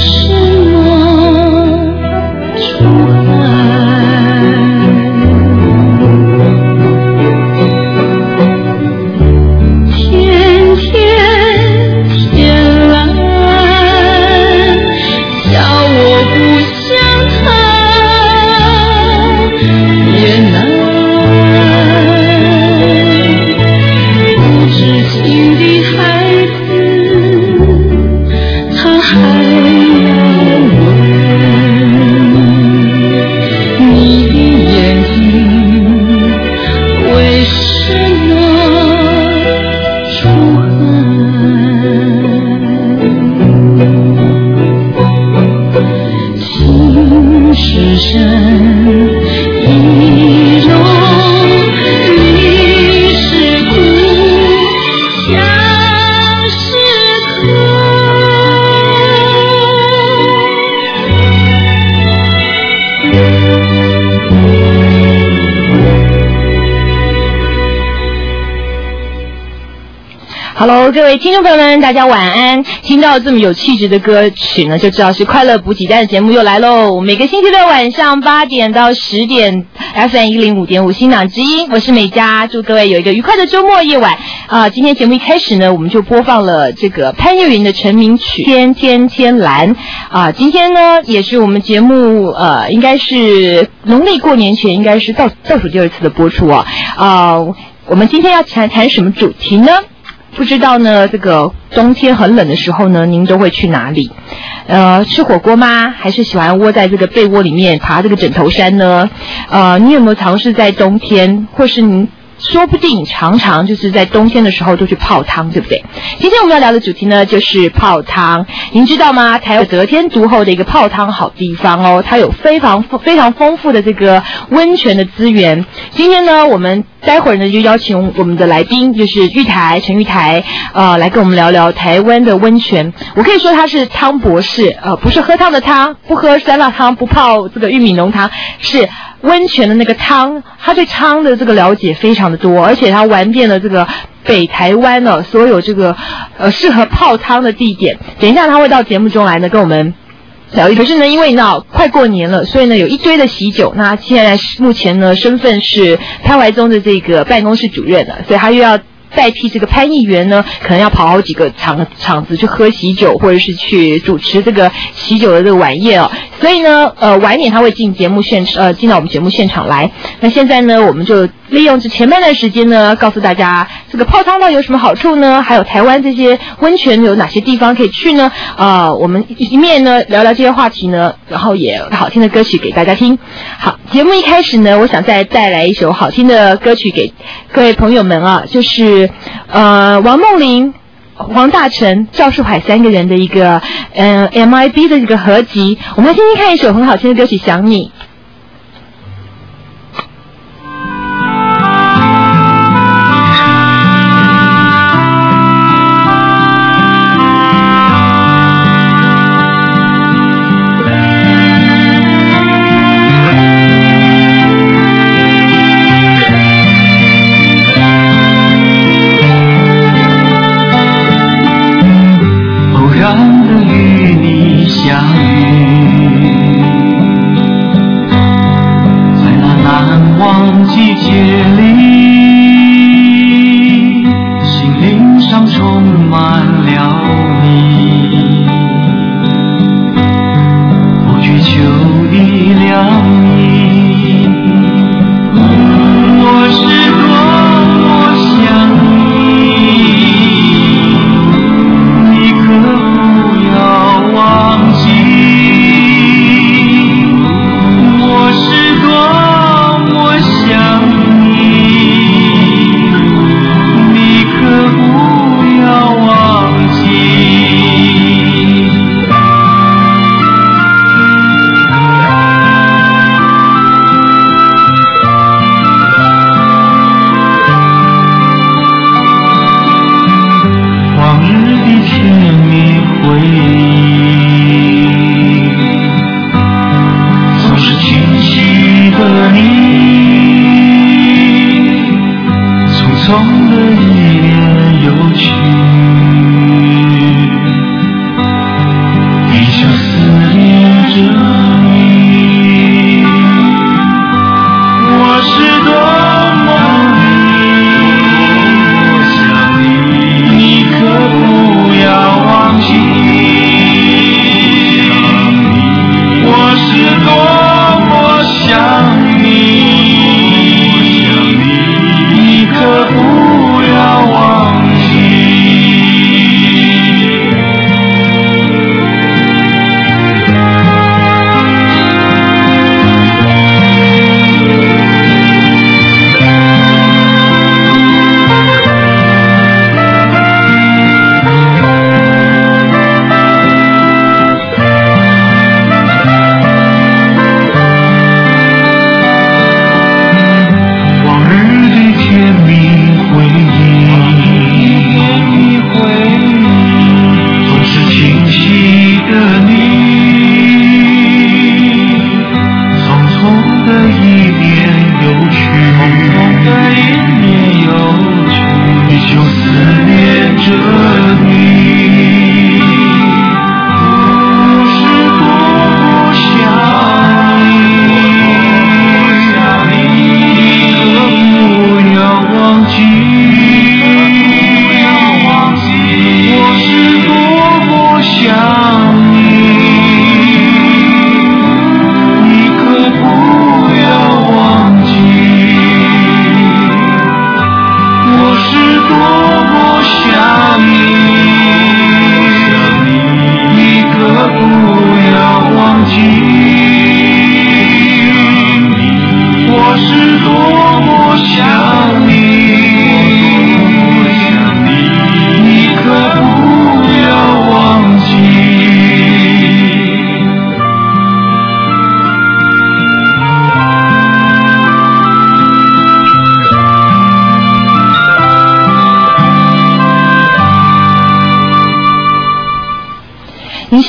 Hello， 各位听众朋友们，大家晚安。听到这么有气质的歌曲呢，就知道是快乐补给站的节目又来喽。每个星期六晚上8点到10点 ，FM105.5新港之音，我是美嘉，祝各位有一个愉快的周末夜晚。今天节目一开始呢，我们就播放了这个潘越云的成名曲《天天天蓝》今天呢，也是我们节目应该是农历过年前，应该是倒数第2次的播出我们今天要谈什么主题呢？不知道呢，这个冬天很冷的时候呢，您都会去哪里？吃火锅吗？还是喜欢窝在这个被窝里面爬这个枕头山呢？你有没有尝试在冬天，或是您说不定常常就是在冬天的时候都去泡汤，对不对？今天我们要聊的主题呢，就是泡汤。您知道吗？台湾得天独厚的一个泡汤好地方哦，它有非常丰富的这个温泉的资源。今天呢，我们待会儿呢就邀请我们的来宾，就是陈玉台，来跟我们聊聊台湾的温泉。我可以说他是汤博士，不是喝汤的汤，不喝酸辣汤，不泡这个玉米浓汤，是温泉的那个汤。他对汤的这个了解非常的多，而且他玩遍了这个北台湾所有这个适合泡汤的地点。等一下他会到节目中来呢跟我们聊一。可是呢，因为快过年了，所以呢有一堆的喜酒。那现在目前呢身份是潘怀宗的这个办公室主任了，所以他又要代替这个潘议员呢，可能要跑好几个场子去喝喜酒，或者是去主持这个喜酒的这个晚宴所以呢，晚一点他会进到我们节目现场来。那现在呢，我们就利用这前半段时间呢，告诉大家这个泡汤到底有什么好处呢？还有台湾这些温泉有哪些地方可以去呢？我们一面呢聊聊这些话题呢，然后也有好听的歌曲给大家听。好，节目一开始呢，我想再带来一首好听的歌曲给各位朋友们就是王梦麟、黄大成、赵树海3个人的一个MIB 的一个合集。我们来听听看一首很好听的歌曲《想你》。 我是多么想你。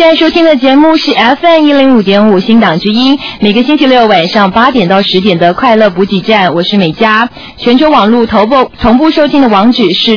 现在收听的节目是 FM105.5 新港之音，每个星期六晚上8点到10点的快乐补给站，我是美嘉。全球网络同步收听的网址是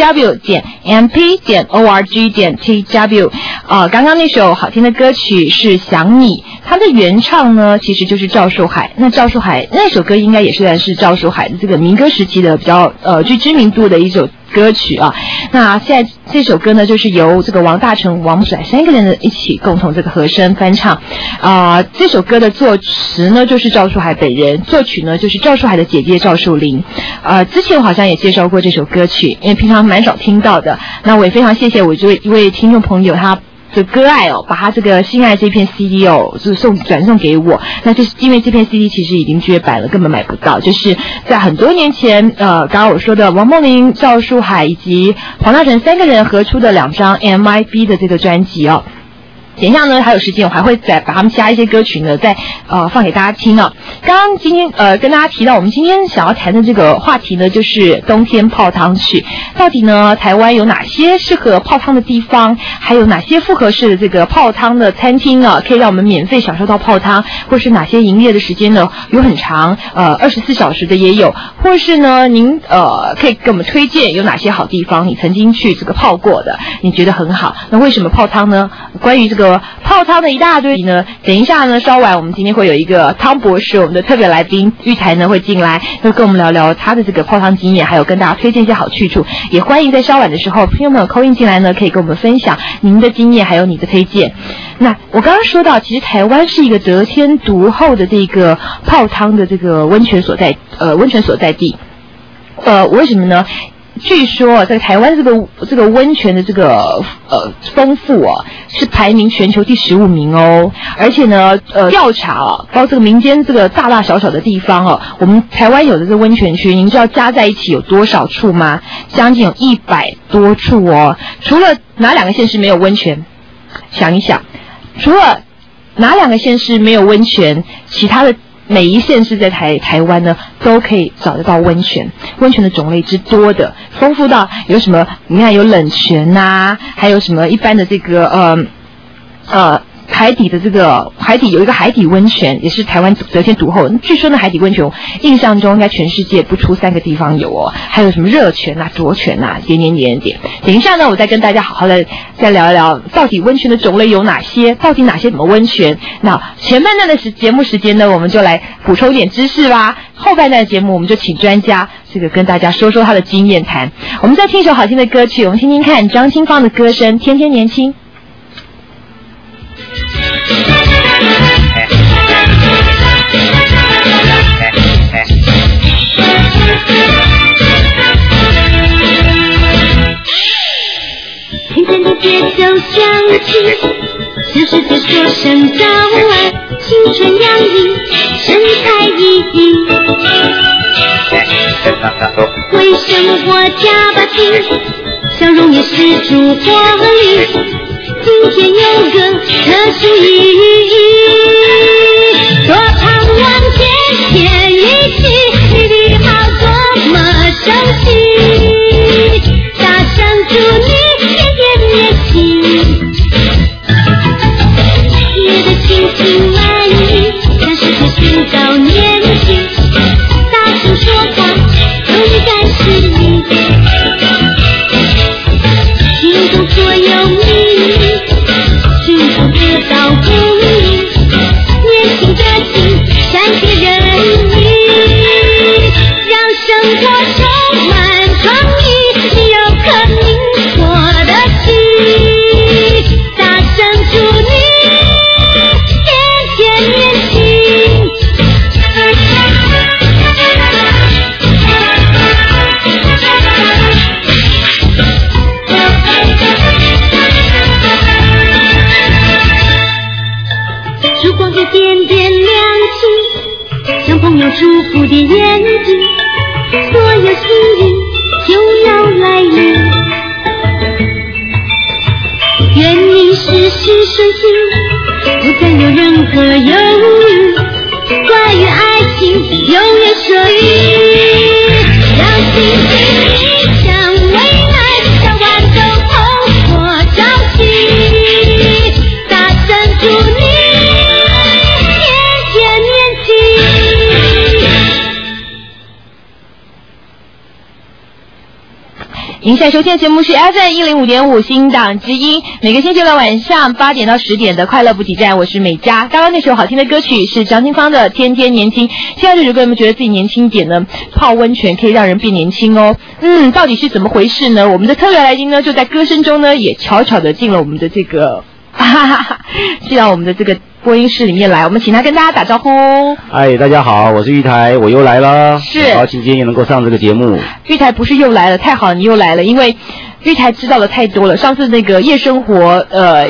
www.mp.org.tw。刚刚那首好听的歌曲是想你，它的原唱呢其实就是赵树海。那赵树海那首歌应该也算是赵树海的这个民歌时期的比较具知名度的一首歌曲啊。那现在这首歌呢就是由这个王大成、王木甩3个人一起共同这个和声翻唱。这首歌的作词呢就是赵树海本人，作曲呢就是赵树海的姐姐赵树林。之前我好像也介绍过这首歌曲，因为平常蛮少听到的。那我也非常谢谢我这一位听众朋友，他的歌爱把他这个心爱这片 CD 就是转送给我。那就是因为这片 CD 其实已经绝版了，根本买不到。就是在很多年前，刚刚我说的王梦玲、赵树海以及黄大成3个人合出的2张 MIB 的这个专辑哦。等一下呢，还有时间，我还会再把他们加一些歌曲呢，再放给大家听啊。刚刚今天跟大家提到，我们今天想要谈的这个话题呢，就是冬天泡汤曲。到底呢，台湾有哪些适合泡汤的地方？还有哪些复合式的这个泡汤的餐厅啊，可以让我们免费享受到泡汤？或是哪些营业的时间呢？有很长，24小时的也有。或是呢，您可以给我们推荐有哪些好地方？你曾经去这个泡过的，你觉得很好？那为什么泡汤呢？关于这个泡汤的一大堆呢，等一下呢，稍晚我们今天会有一个汤博士，我们的特别来宾玉台呢会进来，会跟我们聊聊他的这个泡汤经验，还有跟大家推荐一些好去处。也欢迎在稍晚的时候，朋友们call in进来呢，可以跟我们分享您的经验，还有你的推荐。那我刚刚说到，其实台湾是一个得天独厚的这个泡汤的这个温泉所在地。为什么呢？据说在台湾这个温泉的这个丰富是排名全球第15名哦。而且呢调查包括这个民间这个大大小小的地方我们台湾有的这个温泉区，您知道加在一起有多少处吗？将近有100多处哦。除了哪2个县市没有温泉？想一想，除了哪2个县市没有温泉，其他的每一县市在台湾呢都可以找得到温泉。温泉的种类之多的，丰富到有什么？你看有冷泉啊，还有什么一般的这个海底的有一个海底温泉，也是台湾得天独厚。据说呢，海底温泉印象中应该全世界不出3个地方有哦。还有什么热泉啊、浊泉啊，点。等一下呢，我再跟大家好好的再聊一聊，到底温泉的种类有哪些？到底哪些什么温泉？那前半段的节目时间呢，我们就来补充一点知识吧。后半段的节目，我们就请专家这个跟大家说说他的经验谈。我们再听一首好听的歌曲，我们听听看张清芳的歌声《天天年轻》。 天天的节奏响起，向世界说声早安，青春洋溢，神采奕奕。为生活加把劲，笑容也是烛火里。今天有个特殊意义，多盼望天天一起，你的好多么熟悉，大声祝你天天年轻，夜的清新满意，让世界寻找年轻，大声说话勇敢是你，心中所有秘密寻找得到公益，年轻的心善解人意，让生活充满创意，你有颗明活的心，大声祝你天天年轻。烛光一点点亮起，像朋友祝福的眼睛，所有幸运就要来临，愿你事事顺心，不再有任何犹豫，关于爱情永远说语，让心情一向未来，让豌豆透过朝气，大您现在收听的节目是 FM105.5新党之音，每个星期六晚上8点到10点的快乐补给站，我是美嘉。刚刚那首好听的歌曲是张清芳的《天天年轻》。现在这首歌有没有觉得自己年轻一点呢？泡温泉可以让人变年轻哦。到底是怎么回事呢？我们的特别来宾呢，就在歌声中呢，也悄悄的进了我们的这个，进到我们的这个播音室里面来。我们请他跟大家打招呼。 嗨，大家好，我是玉台，我又来了。 是， 很高兴今天也能够上这个节目。 玉台不是又来了，太好了，你又来了，因为玉台知道的太多了。上次那个夜生活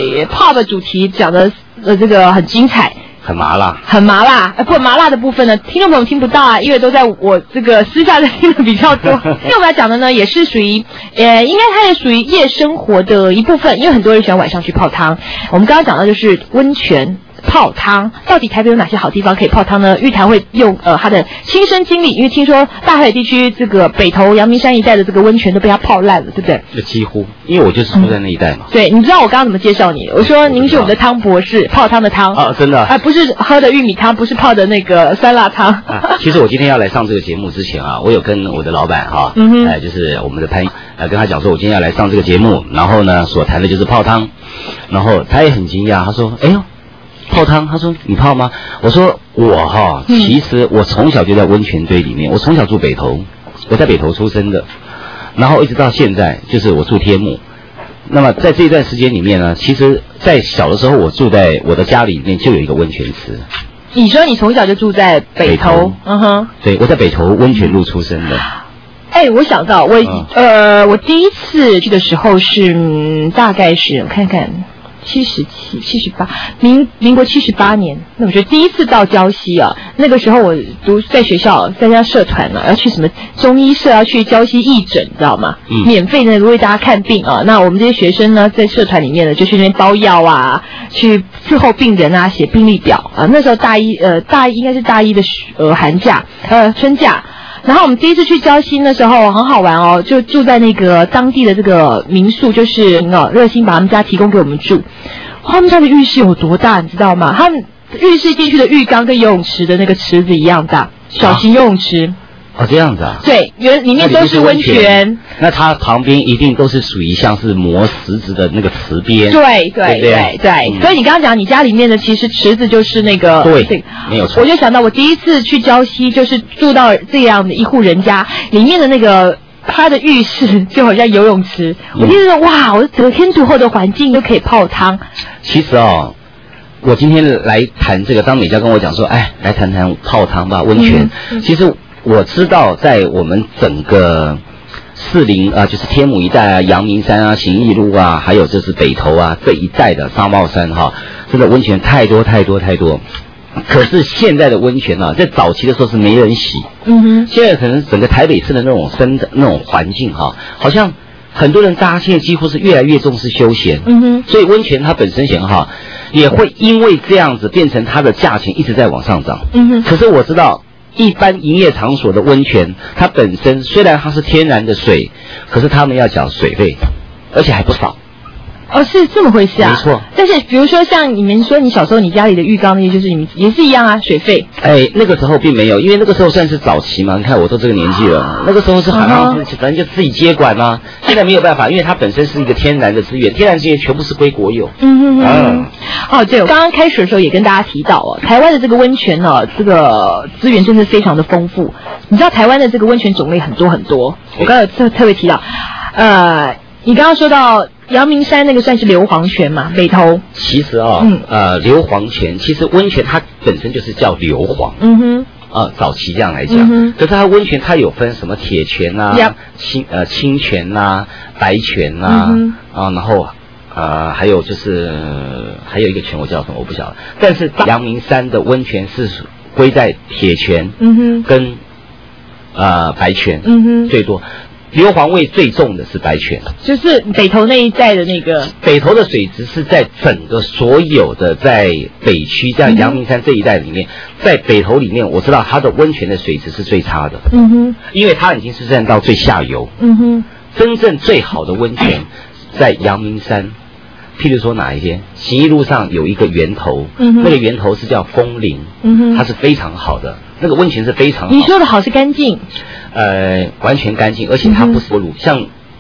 pop 主题讲的这个很精彩。 很麻辣， 很麻辣，不麻辣的部分呢，听众朋友听不到啊，因为都在我这个私下的听的比较多。因为我们要讲的呢，也是属于，应该它也属于夜生活的一部分，因为很多人喜欢晚上去泡汤。我们刚刚讲到就是温泉泡汤，到底台北有哪些好地方可以泡汤呢？玉台会用他的亲身经历，因为听说大海地区这个北投阳明山一带的这个温泉都被他泡烂了，对不对？ 几乎，因为我就是住在那一带嘛。 对，你知道我刚刚怎么介绍你？我说您是我们的汤博士，泡汤的汤啊，真的不是喝的玉米汤，不是泡的那个酸辣汤。 其实我今天要来上这个节目之前啊，我有跟我的老板就是我们的潘跟他讲说，我今天要来上这个节目，然后呢，所谈的就是泡汤，然后他也很惊讶，他说：“哎呦。”泡汤，他说你泡吗？我说我其实我从小就在温泉堆里面，我从小住北投，我在北投出生的，然后一直到现在就是我住天母。那么在这段时间里面呢，其实在小的时候我住在我的家里面就有一个温泉池。 你说你从小就住在北投？ 对，我在北投温泉路出生的。 我想到我第一次去的时候是大概是我看看。78，民国78年，那我觉得第一次到礁溪啊，那个时候我读在学校参加社团嘛，要去什么中医社，要去礁溪义诊，知道吗？免费的为大家看病啊。那我们这些学生呢，在社团里面呢，就去那边包药啊，去伺候病人啊，写病历表啊。那时候大一应该是大一的寒假春假。然后我们第一次去礁溪的时候很好玩哦，就住在那个当地的这个民宿，就是热心把他们家提供给我们住。他们家的浴室有多大，你知道吗？他们浴室进去的浴缸跟游泳池的那个池子一样大，小型游泳池。这样子啊？对，里面都是温泉。 那它旁边一定都是属于像是磨石子的那个池边。 对。所以你刚刚讲你家里面的其实池子就是那个。 对，没有错。 我就想到我第一次去礁溪，就是住到这样的一户人家，里面的那个他的浴室就好像游泳池。我就觉得哇，我得天独厚的环境就可以泡汤。 其实我今天来谈这个，当美嘉跟我讲说，来谈谈泡汤吧，温泉。其实。我知道，在我们整个40就是天母一带啊、阳明山啊、行义路啊，还有就是北投啊这一带的沙帽山真的温泉太多。可是现在的温泉在早期的时候是没人洗。现在可能整个台北市的那种环境好像很多人大家现在几乎是越来越重视休闲。所以温泉它本身也会因为这样子变成它的价钱一直在往上涨。可是我知道。一般营业场所的温泉，它本身虽然它是天然的水，可是他们要缴水费，而且还不少。 是这么回事啊？ 没错。 但是比如说像你们说你小时候你家里的浴缸那些，就是你们也是一样啊，水费。 那个时候并没有，因为那个时候算是早期嘛。你看我都这个年纪了，那个时候是好像反正就自己接管啊。现在没有办法，因为它本身是一个天然的资源，天然资源全部是归国有。 对，我刚刚开始的时候也跟大家提到台湾的这个温泉这个资源真的非常的丰富。你知道台湾的这个温泉种类很多。我刚才特别提到，你刚刚说到阳明山那个算是硫磺泉嘛，北投。其实硫磺泉其实温泉它本身就是叫硫磺。早期这样来讲，可是它温泉它有分什么铁泉啊、清泉啊、白泉啊，然后还有就是还有一个泉我叫什么我不晓得，但是阳明山的温泉是归在铁泉，跟白泉，最多。硫磺味最重的是白泉， 就是北投那一带的那个。 北投的水质是在整个所有的在北区，在阳明山这一带里面，在北投里面，我知道它的温泉的水质是最差的。因为它已经是站到最下游。真正最好的温泉在阳明山，譬如说哪一些？行义路上有一个源头，那个源头是叫枫林，它是非常好的，那个温泉是非常好的。 你说的好是干净。 完全干净，而且它不是裸露，像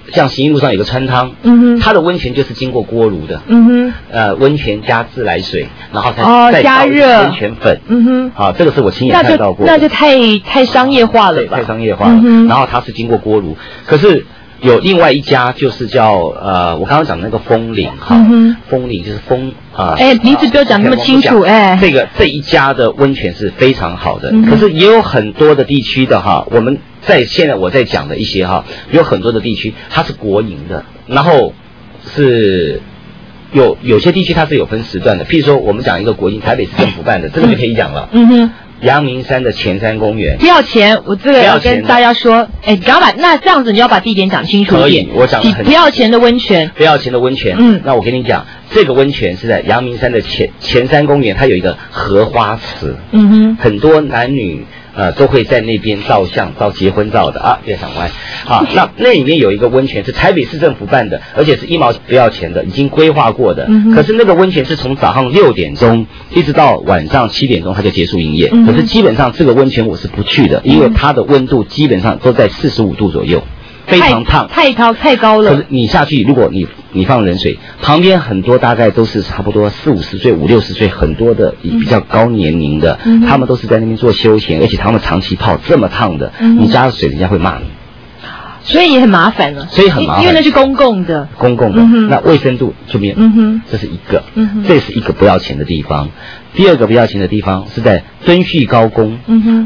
像行义路上有个川汤，它的温泉就是经过锅炉的，温泉加自来水，然后再加热温泉粉，这个是我亲眼看到过的， 那就太商业化了吧？ 太商业化了。然后它是经过锅炉，可是有另外一家就是叫我刚刚讲的那个枫林枫林就是名字不要讲那么清楚这一家的温泉是非常好的，可是也有很多的地区的我们现在我在讲的一些有很多的地区它是国营的，然后是有些地区它是有分时段的，譬如说我们讲一个国营，台北市政府办的，这个就可以讲了。阳明山的前山公园不要钱，我这个要跟大家说，你刚把那这样子你要把地点讲清楚一点。 可以，我讲得很不要钱的温泉， 不要钱的温泉。那我跟你讲，这个温泉是在阳明山的前山公园，它有一个荷花池。很多男女都会在那边照相、照结婚照的别想歪。那里面有一个温泉是台北市政府办的，而且是1毛不要钱的，已经规划过的。可是那个温泉是从早上6点钟一直到晚上7点钟它就结束营业。可是基本上这个温泉我是不去的，因为它的温度基本上都在45度左右。非常烫， 太高了。 可是你下去，如果你放冷水，旁边很多大概都是差不多40、50岁、50、60岁，很多的比较高年龄的，他们都是在那边做休闲，而且他们长期泡这么烫的，你加水人家会骂你， 所以也很麻烦了。 所以很麻烦， 因为那是公共的， 那卫生度就没有。这是一个，这是一个不要钱的地方。第二个不要钱的地方是在敦叙高工。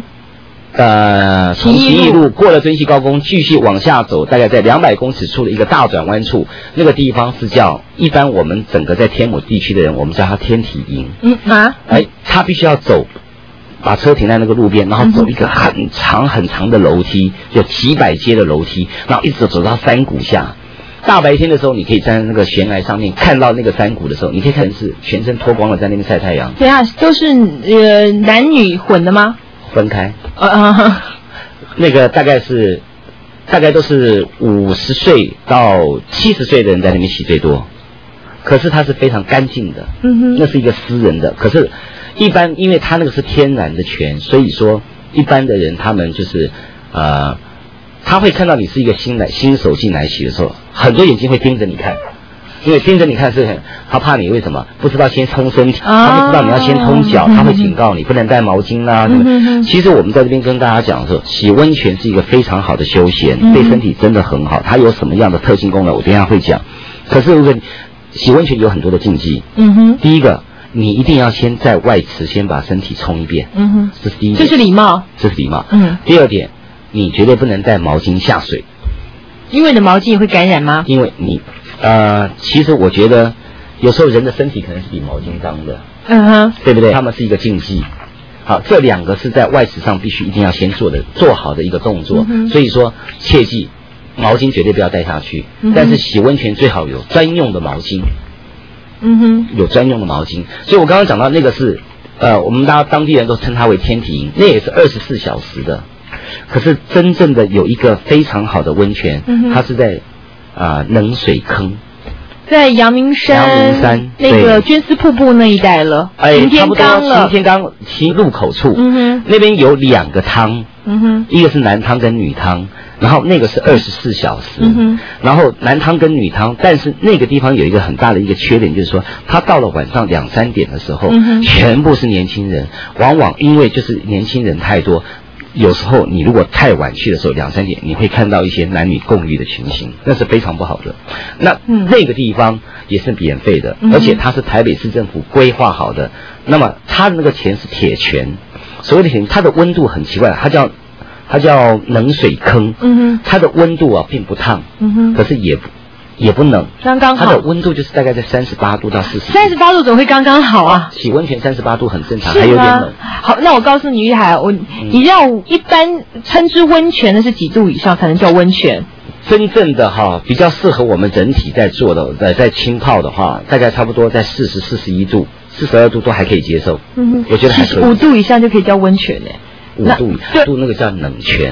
从行义路过了敦叙高工，继续往下走，大概在200公尺处的一个大转弯处，那个地方是叫一般我们整个在天母地区的人，我们叫它天体营。他必须要走，把车停在那个路边，然后走一个很长很长的楼梯，有几百阶的楼梯，然后一直走到山谷下。大白天的时候，你可以站在那个悬崖上面看到那个山谷的时候，你可以看是全身脱光了在那边晒太阳。 对啊，都是男女混的吗？ 分开，那个大概都是50岁到70岁的人在那边洗最多，可是它是非常干净的，那是一个私人的。可是，一般因为它那个是天然的泉，所以说一般的人他们就是他会看到你是一个新手进来洗的时候，很多眼睛会盯着你看。因为盯着你看他怕你为什么不知道先冲身体，他不知道你要先冲脚，他会警告你不能带毛巾啊。其实我们在这边跟大家讲说，洗温泉是一个非常好的休闲，对身体真的很好。它有什么样的特性功能，我等一下会讲。可是如果洗温泉有很多的禁忌，第一个，你一定要先在外池先把身体冲一遍，这是第一点， 这是礼貌。 第二点，你绝对不能带毛巾下水， 因为你的毛巾也会感染吗？ 因为你。其实我觉得有时候人的身体可能是比毛巾脏的，对不对？他们是一个禁忌。好，这2个是在外池上必须一定要先做好的一个动作。所以说切记，毛巾绝对不要带下去。但是洗温泉最好有专用的毛巾。有专用的毛巾。所以我刚刚讲到那个是，我们当地人都称它为天体营，那也是24小时的。可是真正的有一个非常好的温泉，它是在。冷水坑，在阳明山那个绢丝瀑布那一带了，擎天岗了。 擎天岗入口处，那边有2个汤，一个是男汤跟女汤，然后那个是24小时，然后男汤跟女汤，但是那个地方有一个很大的一个缺点，就是说，他到了晚上2、3点的时候，全部是年轻人，往往因为就是年轻人太多。有时候你如果太晚去的时候2、3点，你会看到一些男女共浴的情形，那是非常不好的。那个地方也是免费的，而且它是台北市政府规划好的。那么它的那个泉是铁泉，所谓的铁泉，它的温度很奇怪，它叫冷水坑，它的温度并不烫，可是也不冷， 刚刚好。 它的温度就是大概在38度到40度。 38度怎么会刚刚好啊？ 洗温泉38度很正常，还有点冷。 好，那我告诉你，玉海，你要一般称之温泉的是几度以上才能叫温泉？ 真正的比较适合我们人体在做的，在浸泡的话，大概差不多在40、41度、42度都还可以接受。我觉得还可以。 5度以上就可以叫温泉嘞。 5度那个叫冷泉。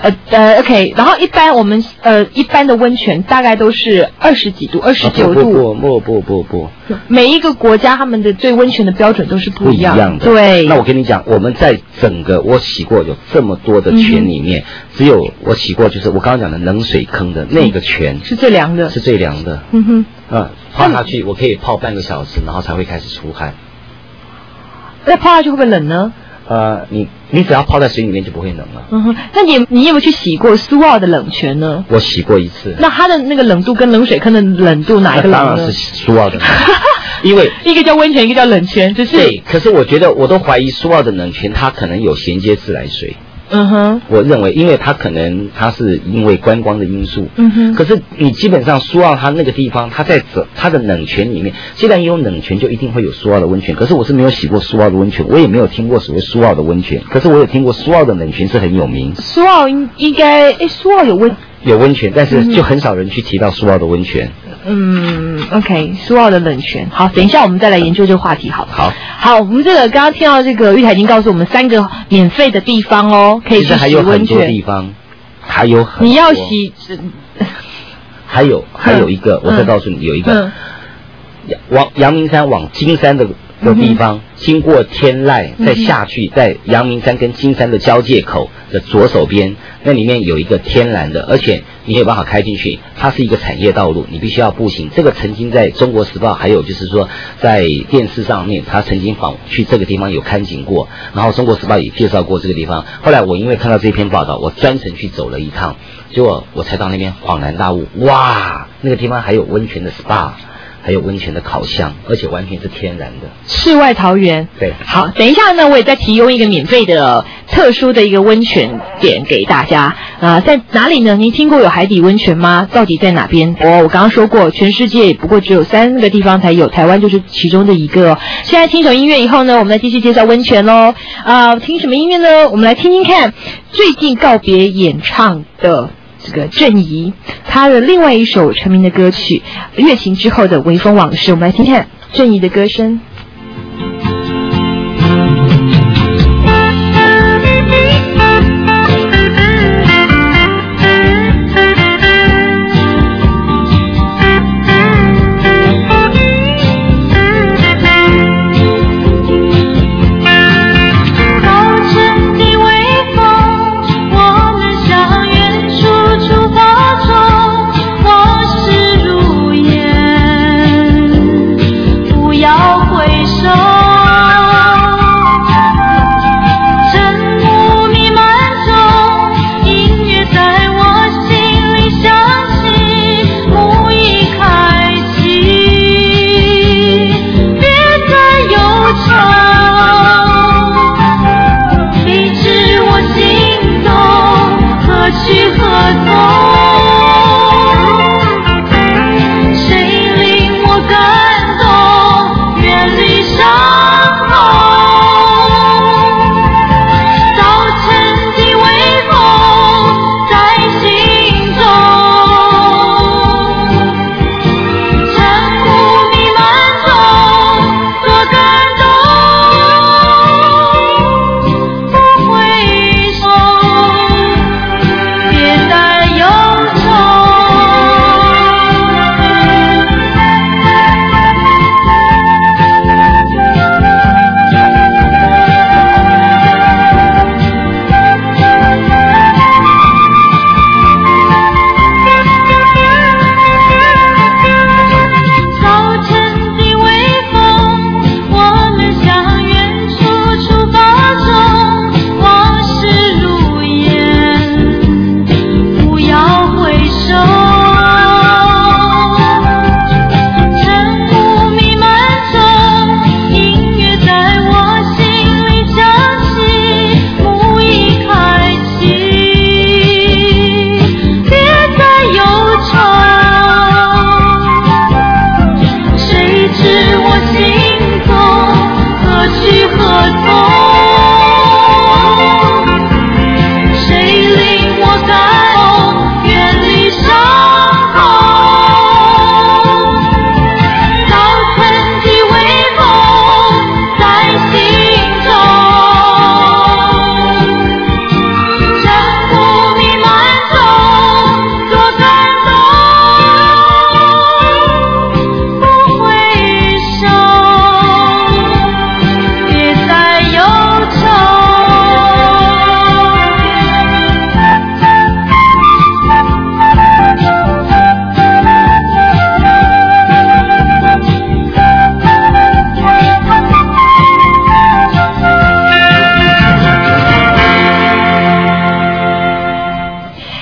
OK， 然后一般我们一般的温泉大概都是20几度、29度。 不， 每一个国家他们的对温泉的标准都是不一样的。对。 那我跟你讲，我们在整个我洗过有这么多的泉里面，只有我洗过就是我刚刚讲的冷水坑的那个泉是最凉的。 是最凉的。泡下去我可以泡半个小时，然后才会开始出汗。 那泡下去会不会冷呢？ 你只要泡在水里面就不会冷了。 那你有没有去洗过苏澳的冷泉呢？ 我洗过一次。 那它的那个冷度跟冷水坑的冷度哪一个冷呢？ 当然是苏澳的冷，因为一个叫温泉，一个叫冷泉，只是对。可是我觉得我都怀疑苏澳的冷泉它可能有衔接自来水。我认为，因为它是因为观光的因素。可是你基本上苏澳它那个地方，它在它的冷泉里面，既然有冷泉，就一定会有苏澳的温泉。可是我是没有洗过苏澳的温泉，我也没有听过所谓苏澳的温泉。可是我有听过苏澳的冷泉是很有名。 苏澳应该，苏澳有温泉，但是就很少人去提到苏澳的温泉。 OK， 苏澳的冷泉。好，等一下我们再来研究这个话题。好，我们这个刚刚听到这个玉台已经告诉我们3个免费的地方哦，可以去洗温泉。 其实还有很多地方，还有很多。 你要洗， 还有一个，我再告诉你，有一个，往阳明山往金山的地方，经过天籁，再下去，在阳明山跟金山的交界口的左手边，那里面有一个天然的，而且你有办法开进去，它是一个产业道路，你必须要步行。这个曾经在中国时报，还有就是说在电视上面，他曾经去这个地方有刊景过，然后中国时报也介绍过这个地方。后来我因为看到这篇报道，我专程去走了一趟，结果我才到那边恍然大悟，哇，那个地方还有温泉的 SPA。还有温泉的烤箱，而且完全是天然的世外桃源。 对， 好，等一下呢，我也再提供一个免费的特殊的一个温泉点给大家在哪里呢？您听过有海底温泉吗？到底在哪边？我刚刚说过，全世界不过只有3个地方才有，台湾就是其中的一个。现在听首音乐以后呢，我们来继续介绍温泉咯。听什么音乐呢？我们来听听看最近告别演唱的这个郑怡，他的另外一首成名的歌曲《月晴之后的微风往事》，我们来听看郑怡的歌声。 不要回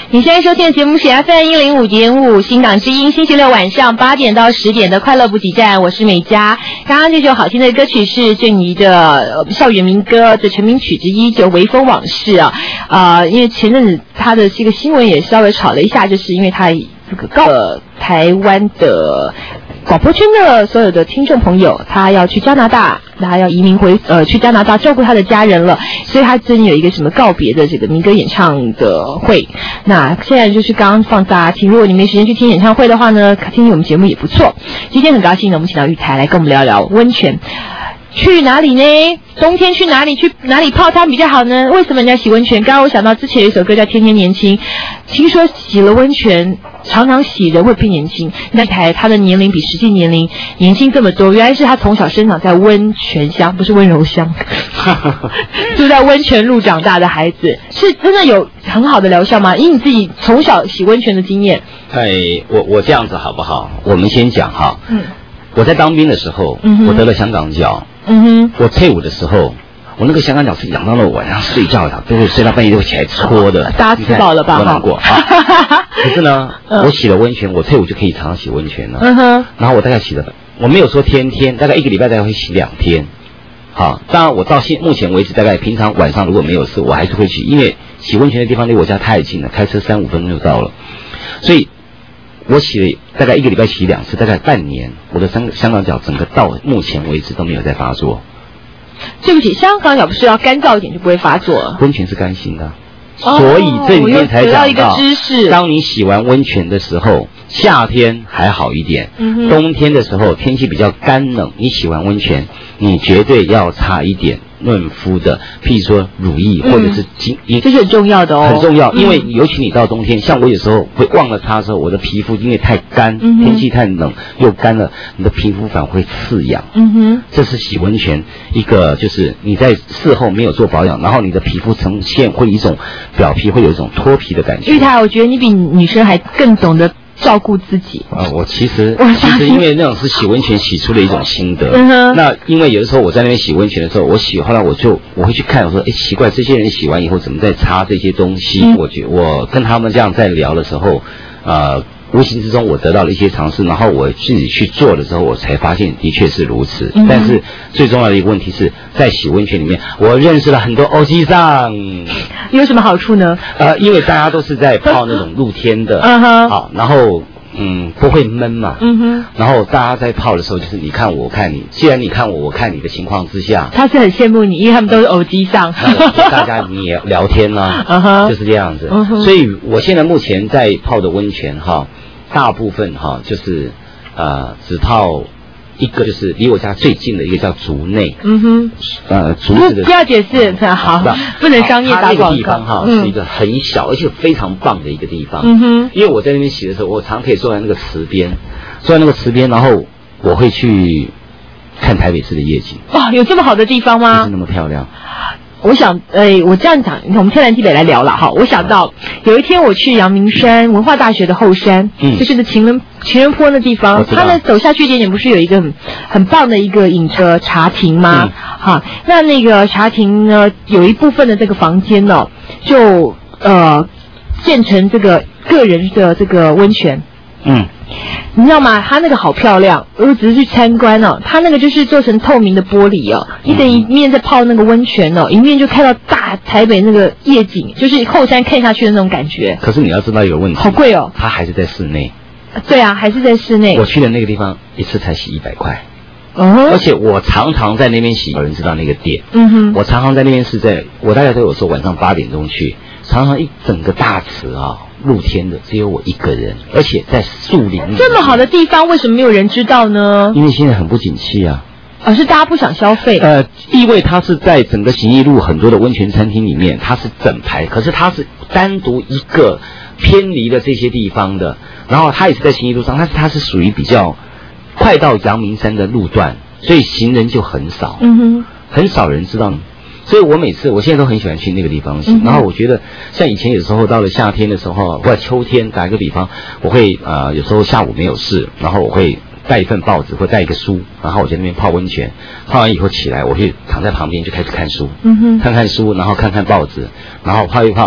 你现在收听的节目是 FM105.5新港之音，星期六晚上8点到10点的快乐补给站，我是美嘉。刚刚这首好听的歌曲是郑怡的校园民歌的成名曲之一，就《微风往事》啊。因为前阵子他的这个新闻也稍微炒了一下，就是因为他这个台湾的广播圈的所有的听众朋友，他要去加拿大，他要移民去加拿大照顾他的家人了，所以他最近有一个什么告别的这个民歌演唱的会。那现在就是刚刚放大家听，如果你没时间去听演唱会的话呢，听听我们节目也不错。今天很高兴呢，我们请到玉台来跟我们聊聊温泉。去哪里呢？冬天去哪里？去哪里泡汤比较好呢？为什么人家洗温泉？刚刚我想到之前有一首歌叫《天天年轻》，听说洗了温泉，常常洗人会变年轻。那台他的年龄比实际年龄年轻这么多，原来是他从小生长在温泉乡，不是温柔乡，住在温泉路长大的孩子，是真的有很好的疗效吗？以你自己从小洗温泉的经验。 我这样子好不好？我们先讲哈。我在当兵的时候，我得了香港脚。我退伍的时候，我那个香港脚是痒到了晚上睡觉的，都会睡到半夜都会起来搓的。 大家吃饱了吧？ 多难过啊！可是呢，我洗了温泉，我退伍就可以常常洗温泉了。然后我大概洗了，我没有说天天，大概1个礼拜大概会洗2天。好，当然我到目前为止，大概平常晚上如果没有事，我还是会去，因为洗温泉的地方离我家太近了，开车3-5分钟就到了，所以我洗了大概1个礼拜洗2次，大概半年，我的香港脚整个到目前为止都没有再发作。 对不起，香港脚不是要干燥一点就不会发作？ 温泉是干性的，所以这里面才讲到一个知识。 当你洗完温泉的时候，夏天还好一点，冬天的时候天气比较干冷，你洗完温泉，你绝对要擦一点润肤的，譬如说乳液或者是这是很重要的哦， 很重要，因为尤其你到冬天，像我有时候会忘了擦的时候，我的皮肤因为太干，天气太冷又干了，你的皮肤反而会刺痒。这是洗温泉一个，就是你在事后没有做保养，然后你的皮肤呈现会一种表皮会有一种脱皮的感觉。 玉台，我觉得你比女生还更懂得照顾自己我其实因为那种是洗温泉洗出了一种心得。那因为有的时候我在那边洗温泉的时候，后来我会去看，我说奇怪，这些人洗完以后怎么在擦这些东西？我跟他们这样在聊的时候，无形之中我得到了一些尝试，然后我自己去做的时候，我才发现的确是如此。但是最重要的一个问题是在洗温泉里面，我认识了很多欧吉桑。 有什么好处呢？ 因为大家都是在泡那种露天的，好，然后不会闷嘛，然后大家在泡的时候就是你看我看你，既然你看我看你的情况之下， 他是很羡慕你，因为他们都是偶机上， 大家你也聊天啦，就是这样子。所以我现在目前在泡的温泉大部分就是只泡一个，就是离我家最近的一个叫竹内，竹子的不要解释，好，不能商业打广告。 那个地方是一个很小而且非常棒的一个地方。因为我在那边洗的时候，我常可以坐在那个池边，然后我会去看台北市的夜景。哇， 有这么好的地方吗？ 就是那么漂亮。 我想，我这样讲，你看我们天南地北来聊了哈。我想到有一天我去阳明山文化大学的后山，就是情人坡那地方，它呢走下去一点点，不是有一个很棒的一个饮茶茶亭吗？那个茶亭呢，有一部分的这个房间呢，就建成这个个人的这个温泉。你知道吗？它那个好漂亮，我只是去参观它那个就是做成透明的玻璃你等一面在泡那个温泉一面就看到大台北那个夜景，就是后山看下去的那种感觉。 可是你要知道有问题， 好贵它还是在室内。 对啊，还是在室内。 我去的那个地方一次才洗100块。而且我常常在那边洗，有人知道那个店。我常常在那边我大概都有时候晚上8点钟去，常常一整个大池露天的只有我一个人，而且在树林里。 这么好的地方为什么没有人知道呢？ 因为现在很不景气啊。 是大家不想消费。 因为它是在整个行义路很多的温泉餐厅里面，它是整排，可是它是单独一个偏离了这些地方的，然后它也是在行义路上，但是它是属于比较快到阳明山的路段，所以行人就很少，很少人知道。所以我现在都很喜欢去那个地方洗。然后我觉得像以前有时候到了夏天的时候或者秋天，打一个比方，我会有时候下午没有事，然后我会带一份报纸或带一个书，然后我在那边泡温泉，泡完以后起来，我会躺在旁边就开始看书，看看书，然后看看报纸，然后泡一泡，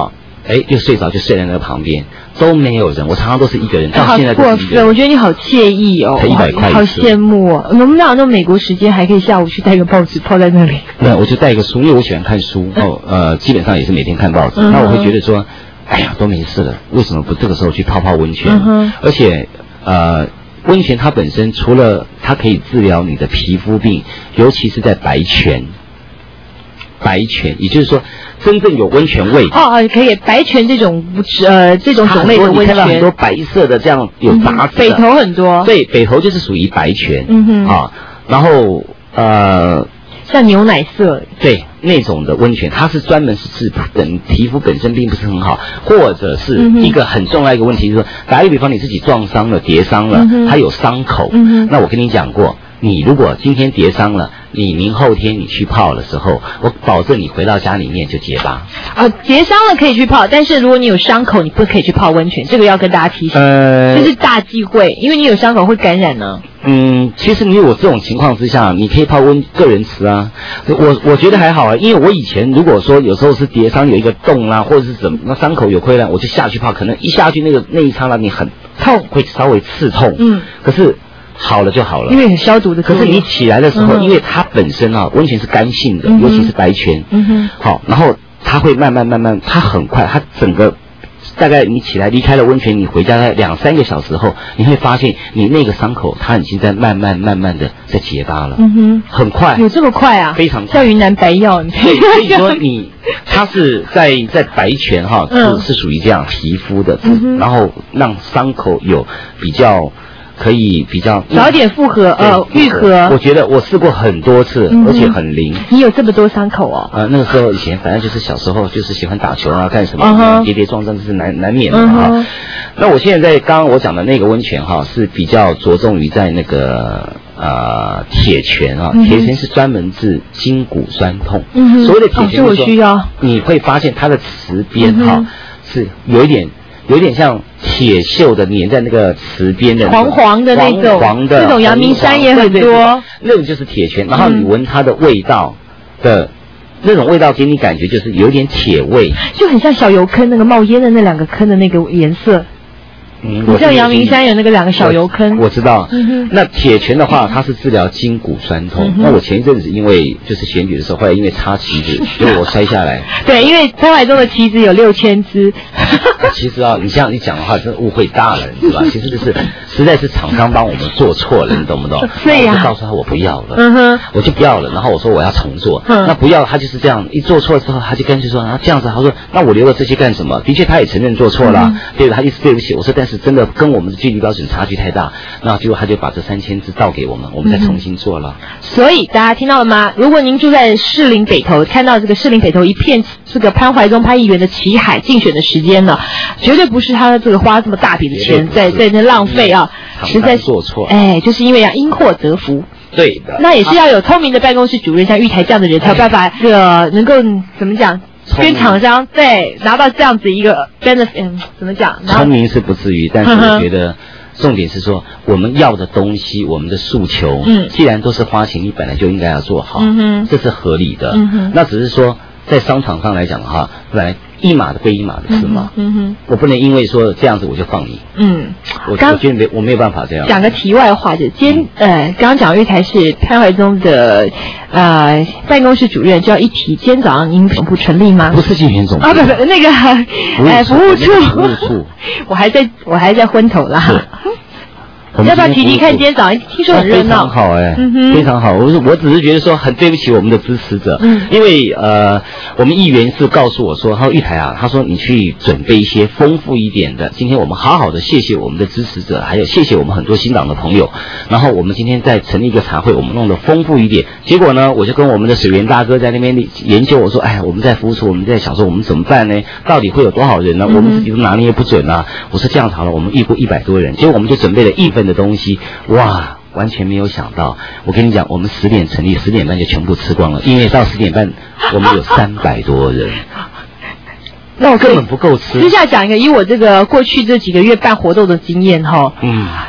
又睡着就睡在那个旁边，都没有人，我常常都是一个人，到现在都是一个人。 好过分，我觉得你好惬意哦， 才100块， 好羡慕哦。我们哪有那美国时间还可以下午去带个报纸泡在那里？ 对，我就带一个书，因为我喜欢看书，基本上也是每天看报纸。那我会觉得说，哎呀，都没事了，为什么不这个时候去泡泡温泉？而且温泉它本身除了它可以治疗你的皮肤病，尤其是在白泉，也就是说真正有温泉味可以白泉这种种类的温泉， 你看到很多白色的这样有杂质， 北投很多， 对，北投就是属于白泉，然后像牛奶色， 对，那种的温泉，它是专门是治皮肤本身并不是很好，或者是一个很重要一个问题，就是说打一个比方，你自己撞伤了、跌伤了，它有伤口，那我跟你讲过，你如果今天跌伤了，你明后天你去泡的时候，我保证你回到家里面就结疤。 跌伤了可以去泡，但是如果你有伤口，你不可以去泡温泉，这个要跟大家提醒。这是大忌讳，因为你有伤口会感染呢。 其实你有这种情况之下，你可以泡个人池啊。我觉得还好啊，因为我以前如果说有时候是跌伤有一个洞啦，或者是怎么那伤口有溃烂，我就下去泡，可能一下去那一刹那你很痛，会稍微刺痛。可是好了就好了， 因为很消毒的。 可是你起来的时候，因为它本身温泉是干性的，尤其是白泉，好，然后它会慢慢，它很快，它整个大概你起来离开了温泉，你回家在2-3个小时后，你会发现你那个伤口它已经在慢慢的在结疤了，很快， 有这么快啊？ 非常快， 像云南白药， 对，所以说它是在白泉是属于这样皮肤的，然后让伤口有可以比较早点愈合。 我觉得我试过很多次，而且很灵。 你有这么多伤口哦？ 那个时候以前反正就是小时候就是喜欢打球啊，干什么跌跌撞撞，这是难免的那我现在刚刚我讲的那个温泉是比较着重于在那个铁泉铁泉是专门治筋骨酸痛。所谓的铁泉， 我需要。 你会发现它的池边是有一点像铁锈的粘在那个池边的黄的那种， 黄的， 这种阳明山也很多， 那种就是铁泉。然后你闻它的味道的那种味道，给你感觉就是有点铁味， 就很像小油坑那个冒烟的那2个坑的那个颜色。你像阳明山有那个2个小油坑， 我知道。那铁泉的话，它是治疗筋骨酸痛。那我前一阵子因为就是选举的时候，后来因为插旗子，结果我摔下来。 对，因为台海中的旗子有6000只。 其实你这样一讲的话，真的误会大了，你知道吧？其实就是实在是厂商帮我们做错了，你懂不懂？ 对呀。 我就告诉他我不要了，我就不要了。然后我说我要重做，那不要，他就是这样一做错之后，他就干脆说这样子，他说那我留了这些干什么？的确他也承认做错了，对他意思对不起。我说但是真的跟我们的纪律标准差距太大，那结果他就把这3000只倒给我们再重新做了。 所以大家听到了吗？如果您住在士林北投，看到这个士林北投一片这个潘怀宗潘议员的旗海竞选的时间呢，绝对不是他这个花这么大笔的钱在那浪费实在做错， 就是因为要因祸得福。 对的， 那也是要有聪明的办公室主任，像玉台这样的人才有办法能够怎么讲？跟厂商拿到这样子一个 benefit， 怎么讲？ 聪明是不至于，但是我觉得重点是说，我们要的东西，我们的诉求，既然都是花钱，你本来就应该要做好，这是合理的。那只是说，在商场上来讲的话，本来一码的归一码的是吗？我不能因为说这样子我就放你。我觉得我没有办法这样。 讲个题外话，就刚刚讲玉台是潘怀宗的办公室主任，就要一提，今天早上您总部成立吗？ 不是竞选总部不那个服务处，我还在昏头啦。要不要提提看？今天早上听说很热闹， 非常好非常好。我只是觉得说很对不起我们的支持者，因为我们议员是告诉我说，他说玉台他说你去准备一些丰富一点的。今天我们好好的谢谢我们的支持者，还有谢谢我们很多新党的朋友。然后我们今天再成立一个茶会，我们弄得丰富一点。结果呢，我就跟我们的水源大哥在那边研究，我说我们在服务处，我们在想说我们怎么办呢？到底会有多少人呢？我们自己都拿捏不准啊。我说这样好了，我们预估100多人，结果我们就准备了1份的东西，哇，完全没有想到。我跟你讲，我们10点成立，10点半就全部吃光了，因为到10点半我们有300多人。 那我根本不够吃。 私下讲一个，以我这个过去这几个月办活动的经验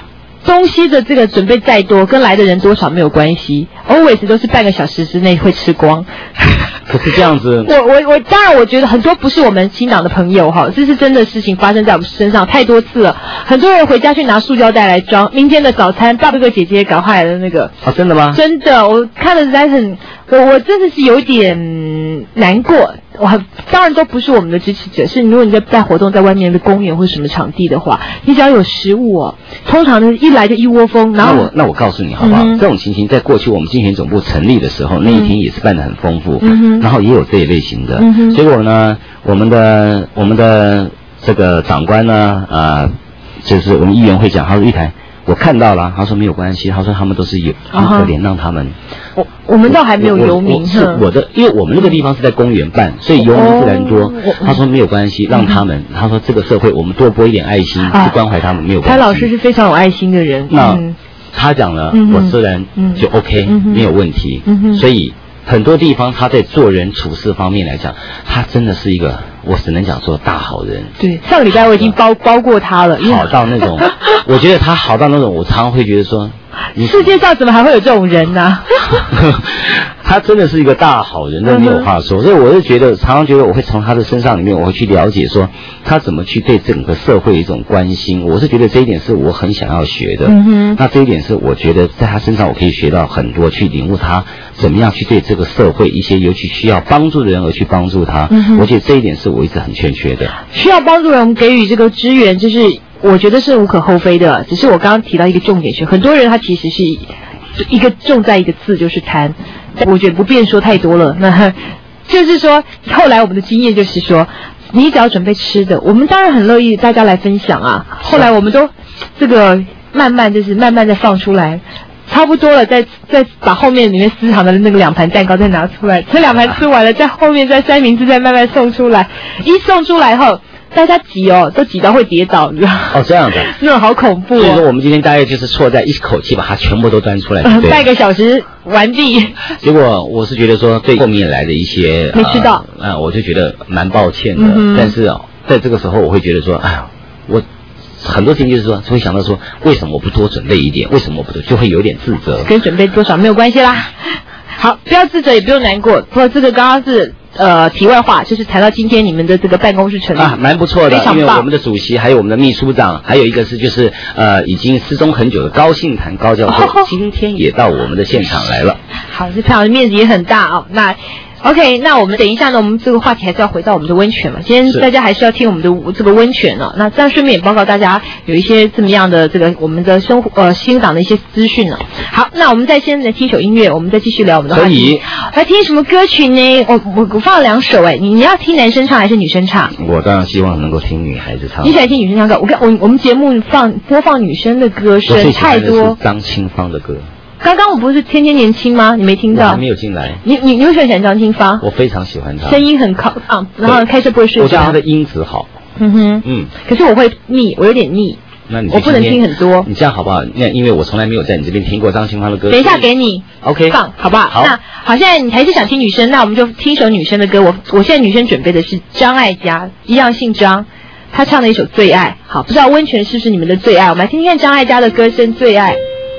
东西的这个准备再多，跟来的人多少没有关系 ，always 都是半个小时之内会吃光。 可是这样子， 我当然我觉得很多不是我们新党的朋友哈，这是真的事情发生在我们身上太多次了。很多人回家去拿塑胶袋来装明天的早餐，爸爸哥姐姐搞坏了那个。 啊，真的吗？ 真的，我看了实在很，我真的是有点难过。当然都不是我们的支持者，是如果你在带活动在外面的公园或什么场地的话，你只要有食物哦，通常呢一来就一窝蜂。然后那我告诉你好不好？这种情形在过去我们竞选总部成立的时候，那一天也是办得很丰富，然后也有这一类型的。结果呢，我们的这个长官呢，就是我们议员会讲，他说玉台，我看到了，他说没有关系，他说他们都是有可怜，让他们。 我们倒还没有游民， 是我的，因为我们那个地方是在公园办，所以游民自然多。他说没有关系，让他们，他说这个社会我们多拨一点爱心，去关怀他们，没有关系。 潘老师是非常有爱心的人。 那他讲了，我自然就 OK，没有问题。所以很多地方他在做人处事方面来讲，他真的是一个，我只能讲说大好人。对， 上个礼拜我已经包过他了， 好到那种，我觉得他好到那种，我常常会觉得说， 世界上怎么还会有这种人呢？ 他真的是一个大好人，这没有话说。所以我就觉得，常常觉得我会从他的身上里面，我会去了解说他怎么去对整个社会一种关心。我是觉得这一点是我很想要学的。那这一点是我觉得在他身上我可以学到很多，去领悟他怎么样去对这个社会一些尤其需要帮助的人而去帮助他。我觉得这一点是我一直很欠缺的。 需要帮助人，我们给予这个支援，就是我觉得是无可厚非的。只是我刚刚提到一个重点是，很多人他其实是一个重在一个字，就是贪。我觉得不便说太多了。那就是说，后来我们的经验就是说，你只要准备吃的，我们当然很乐意大家来分享啊。后来我们都这个慢慢再放出来，差不多了，再把后面里面私藏的那个2盘蛋糕再拿出来，这2盘吃完了，在后面再3明治再慢慢送出来。一送出来后，大家挤哦，都挤到会跌倒，你知道吗？ 哦，这样的， 那种好恐怖哦。 所以说我们今天大概就是错在一口气把它全部都端出来， 半个小时完毕。 结果我是觉得说，对后面来的一些没吃到， 我就觉得蛮抱歉的。但是在这个时候我会觉得说，哎呀，我很多事情就是说会想到说，为什么我不多准备一点？为什么我不多？就会有点自责。 跟准备多少没有关系啦。好，不要自责，也不用难过。不过这个刚刚是。题外话，就是谈到今天你们的这个办公室成立蛮不错的，因为我们的主席还有我们的秘书长，还有一个是就是已经失踪很久的高信谈高教授，今天也到我们的现场来了。 好，这票的面子也很大哦。那 OK， 那我们等一下呢，我们这个话题还是要回到我们的温泉嘛。今天大家还是要听我们的这个温泉哦。那这样顺便也报告大家有一些这么样的这个我们的新党的一些资讯呢。好，那我们再先来听一首音乐，我们再继续聊我们的话题。 可以。 来听什么歌曲呢？我放了2首哎，你要听男生唱还是女生唱？ 我当然希望能够听女孩子唱。 你喜欢听女生唱歌？我们节目播放女生的歌声太多。 张清芳的歌。 刚刚我不是天天年轻吗？你没听到？ 我还没有进来。 你为什么喜欢张清芳？ 我非常喜欢她， 声音很靠唱，然后开车不会睡着。 我觉得她的音质好。 可是我会腻，我有点腻。 那你我不能听很多。 你这样好不好？那因为我从来没有在你这边听过张清芳的歌。 等一下给你 OK 放好不好？ 好。 那好，现在你还是想听女生，那我们就听一首女生的歌。我现在女生准备的是张艾嘉，一样姓张，她唱的一首《最爱》。好，不知道温泉是不是你们的最爱？我们来听听看张艾嘉的歌声《最爱》。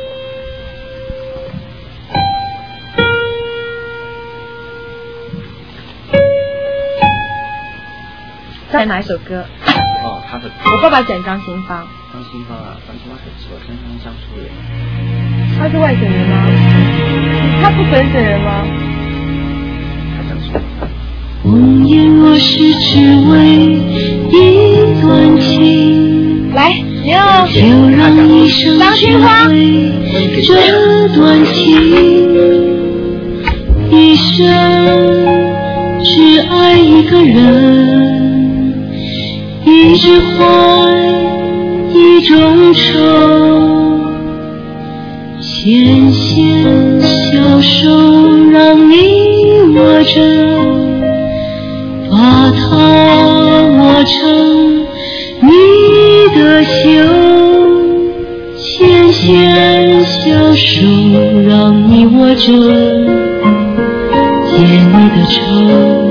再哪一首歌？ 他的。 我爸爸讲张清芳。 张清芳很错，张清芳江苏人。 他是外省人吗？他不本省人吗？ 他江苏人。 红颜若是只为一段情， 来，你要就让一生只为这段情，一生只爱一个人，一直怀一种愁，纤纤小手让你握着，把它握成你的袖，纤纤小手让你握着，解你的愁，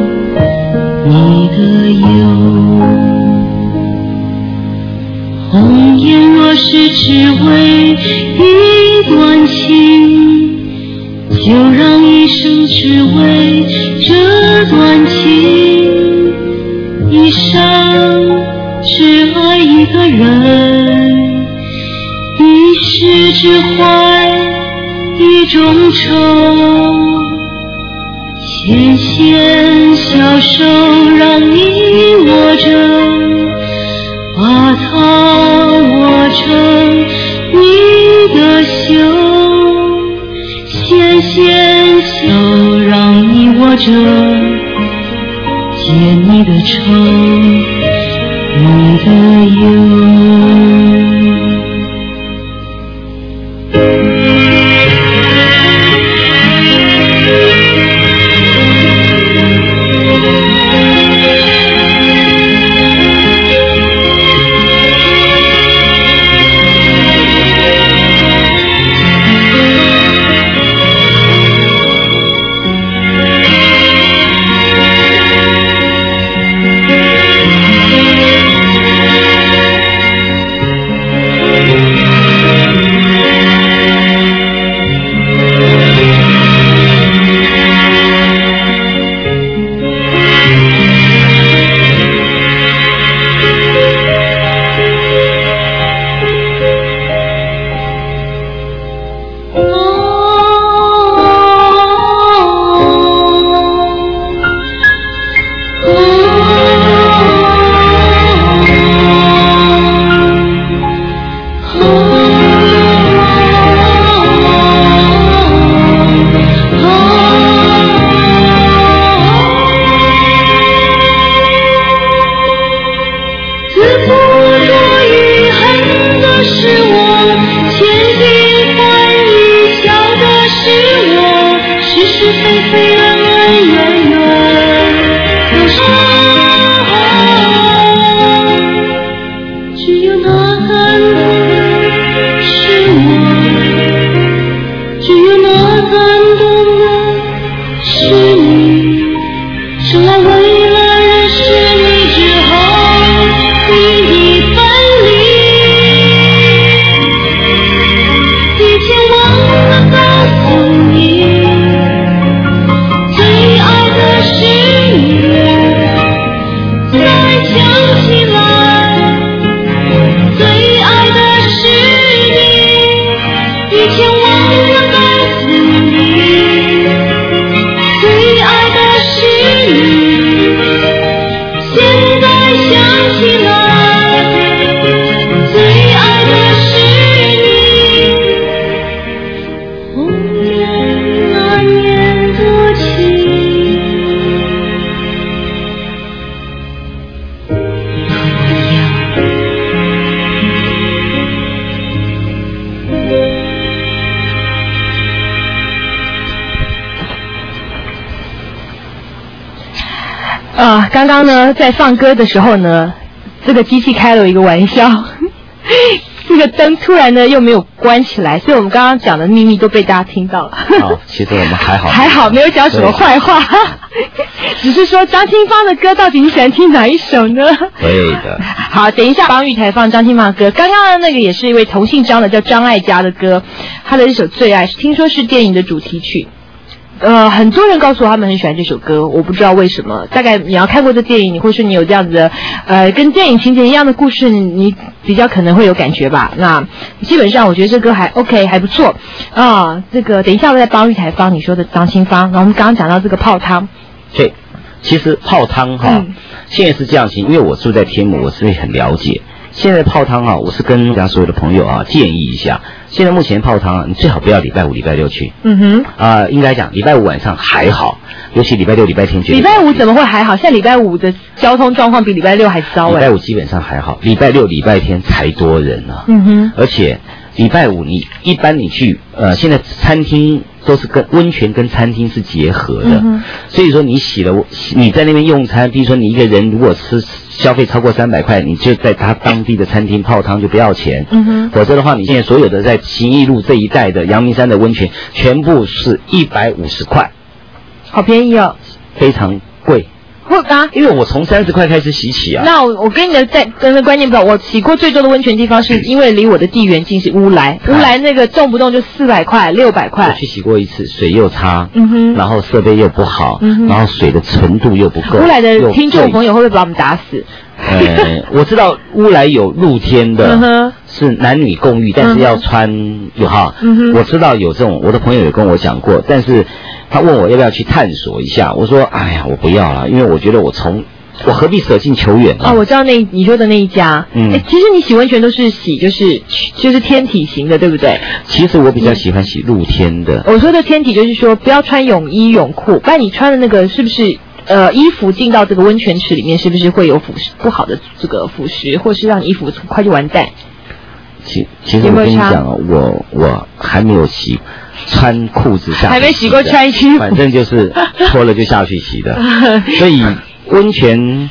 你的忧。红颜若若是只为一段情，就让一生只为这段情，一生只爱一个人，一世只怀一种愁。纤纤小手让你握着，把它握成你的袖，纤纤手让你握着，解你的愁，你的忧。 刚刚呢，在放歌的时候呢，这个机器开了一个玩笑，这个灯突然呢又没有关起来，所以我们刚刚讲的秘密都被大家听到了。 其实我们还好， 还好没有讲什么坏话，只是说张清芳的歌到底你喜欢听哪一首呢？ 对的。 好，等一下帮玉台放张清芳的歌。刚刚的那个也是一位同姓张的，叫张艾嘉的歌，他的一首《最爱》，听说是电影的主题曲。很多人告诉我他们很喜欢这首歌，我不知道为什么。大概你要看过这电影，或是你有这样子的跟电影情节一样的故事，你比较可能会有感觉吧。那基本上我觉得这歌还 OK， 还不错啊。这个等一下我再帮玉台放你说的张清芳。然后我们刚刚讲到这个泡汤， 对，其实泡汤现在是这样型，因为我住在天母，我是很了解。现在泡汤我是跟大家所有的朋友建议一下。现在目前泡汤你最好不要礼拜五、礼拜六去。应该讲礼拜五晚上还好，尤其礼拜六、礼拜天礼拜五怎么会还好？现在礼拜五的交通状况比礼拜六还糟礼拜五基本上还好，礼拜六、礼拜天才多人啊。而且礼拜五你一般你去现在餐厅都是跟温泉跟餐厅是结合的，所以说你你在那边用餐，比如说你一个人如果消费超过300块，你就在他当地的餐厅泡汤就不要钱。否则的话，你现在所有的在信义路这一带的阳明山的温泉，全部是150块， 好便宜哦， 非常贵。 会啊？ 因为我从30块开始洗起啊。 那我跟你的跟观念不同，我洗过最多的温泉地方是因为离我的地缘近是乌来，乌来那个动不动就400块、600块。 我去洗过一次，水又差， 然后设备又不好，然后水的纯度又不够。 乌来的听众朋友会不会把我们打死？ 我知道乌来有露天的，是男女共浴，但是要穿我知道有这种，我的朋友也跟我讲过，但是他问我要不要去探索一下，我说哎呀，我不要了，因为我觉得我何必舍近求远呢？ 我知道你说的那一家，其实你洗温泉都是洗就是天体型的，对不对？ 其实我比较喜欢洗露天的。 我说的天体就是说不要穿泳衣泳裤，不然你穿的那个是不是？衣服进到这个温泉池里面，是不是会有不好的这个腐蚀，或是让你衣服很快就完蛋？ 其实我跟你讲我还没有洗，穿裤子下去，还没洗过穿衣服， 反正就是脱了就下去洗的。所以温泉，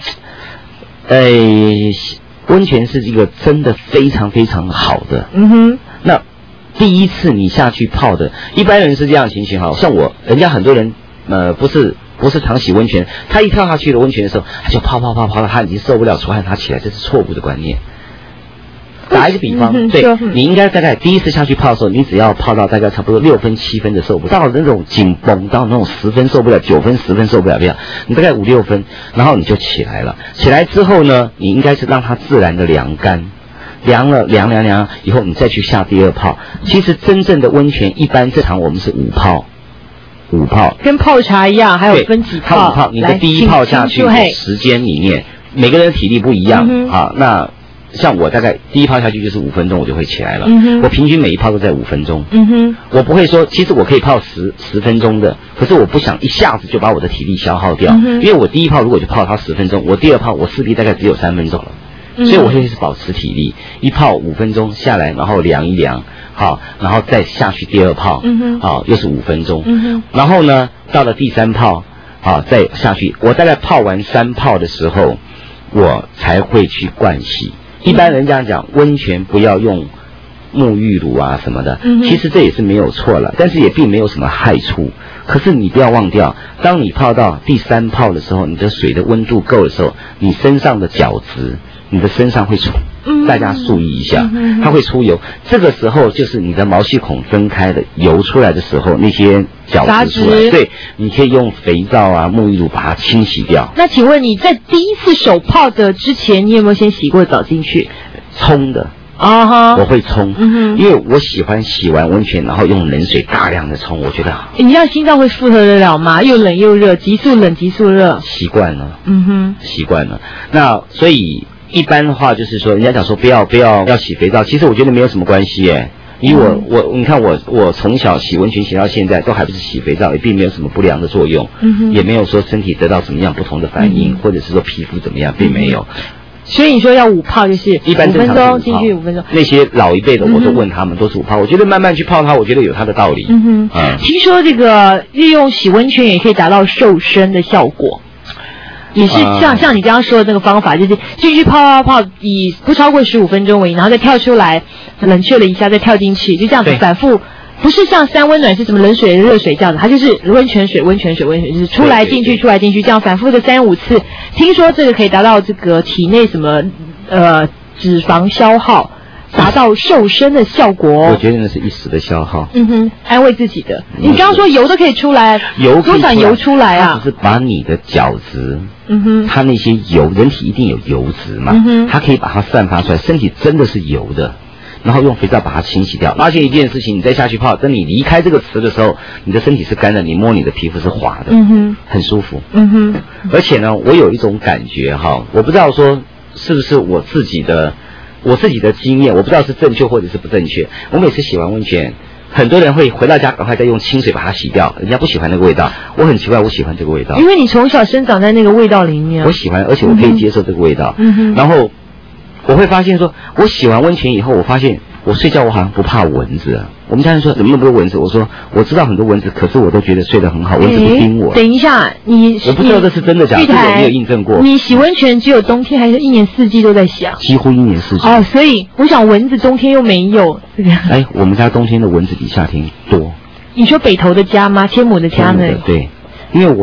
温泉是一个真的非常非常好的。那第一次你下去泡的，一般人是这样情形像人家很多人不是常洗温泉，他一跳下去的温泉的时候，他就泡到他已经受不了出汗，他起来，这是错误的观念。打一个比方，对，你应该大概第一次下去泡的时候，你只要泡到大概差不多6分7分的受不了，到那种紧绷，到那种10分受不了，9分10分受不了，你大概5、6分，然后你就起来了。起来之后呢，你应该是让它自然的凉干，凉以后，你再去下第二泡。其实真正的温泉一般正常我们是5泡。 跟泡茶一样，还有分几泡。 它5泡，你的第一泡下去的时间里面，每个人的体力不一样那像我大概第一泡下去就是5分钟，我就会起来了。我平均每一泡都在5分钟。我不会说，其实我可以泡10分钟的，可是我不想一下子就把我的体力消耗掉，因为我第一泡如果就泡它10分钟，我第二泡我势必大概只有3分钟了。所以我会是保持体力，一泡5分钟下来，然后凉一凉，然后再下去第二泡，又是5分钟，然后呢，到了第3泡，再下去。我大概泡完3泡的时候，我才会去盥洗。一般人家讲温泉不要用沐浴乳啊什么的，其实这也是没有错了，但是也并没有什么害处。可是你不要忘掉，当你泡到第3泡的时候，你的水的温度够的时候，你身上的角质，你的身上会出，大家注意一下，它会出油。这个时候就是你的毛细孔分开的油出来的时候，那些角质出来，对，你可以用肥皂啊、沐浴乳把它清洗掉。 那请问你在第一次手泡的之前，你有没有先洗过澡进去？ 冲的。我会冲，因为我喜欢洗完温泉，然后用冷水大量的冲，我觉得好。 你这样心脏会负荷得了吗？又冷又热，急速冷急速热。 习惯了，习惯了。那所以一般的话就是说，人家讲说不要洗肥皂，其实我觉得没有什么关系耶。以你看我从小洗温泉洗到现在，都还不是洗肥皂，也并没有什么不良的作用，也没有说身体得到什么样不同的反应，或者是说皮肤怎么样，并没有。 所以你说要5泡就是一般 5分钟进去5分钟。 那些老一辈的我都问他们都是5泡，我觉得慢慢去泡它，我觉得有它的道理。 听说这个利用洗温泉也可以达到瘦身的效果，也是像你刚刚说的那个方法，就是进去泡，以不超过15分钟为宜，然后再跳出来冷却了一下，再跳进去，就这样子反复。不是像3温暖是什么冷水热水这样子，它就是温泉水，就是出来进去出来进去，这样反复的3、5次。听说这个可以达到这个体内什么脂肪消耗，达到瘦身的效果。 我觉得那是一时的消耗。 安慰自己的。你刚刚说油都可以出来，多少油出来啊？ 它只是把你的角质，它那些油，人体一定有油脂嘛，它可以把它散发出来，身体真的是油的。然后用肥皂把它清洗掉。发现一件事情，你再下去泡，等你离开这个池的时候，你的身体是干的，你摸你的皮肤是滑的，很舒服。而且呢，我有一种感觉我不知道说是不是我自己的经验，我不知道是正确或者是不正确。我每次洗完温泉，很多人会回到家赶快再用清水把它洗掉，人家不喜欢那个味道。我很奇怪，我喜欢这个味道， 因为你从小生长在那个味道里面。 我喜欢，而且我可以接受这个味道。然后我会发现说，我洗完温泉以后，我发现我睡觉我好像不怕蚊子啊。我们家人说怎么那么多蚊子？我说我知道很多蚊子，可是我都觉得睡得很好，蚊子不叮我。 等一下，我不知道这是真的假的，这个我没有印证过。 你洗温泉只有冬天，还是1年4季都在洗啊？ 几乎1年4季。 所以我想蚊子冬天又没有这个。 我们家冬天的蚊子比夏天多。 你说北投的家吗？天母的家呢？ 对。因为我们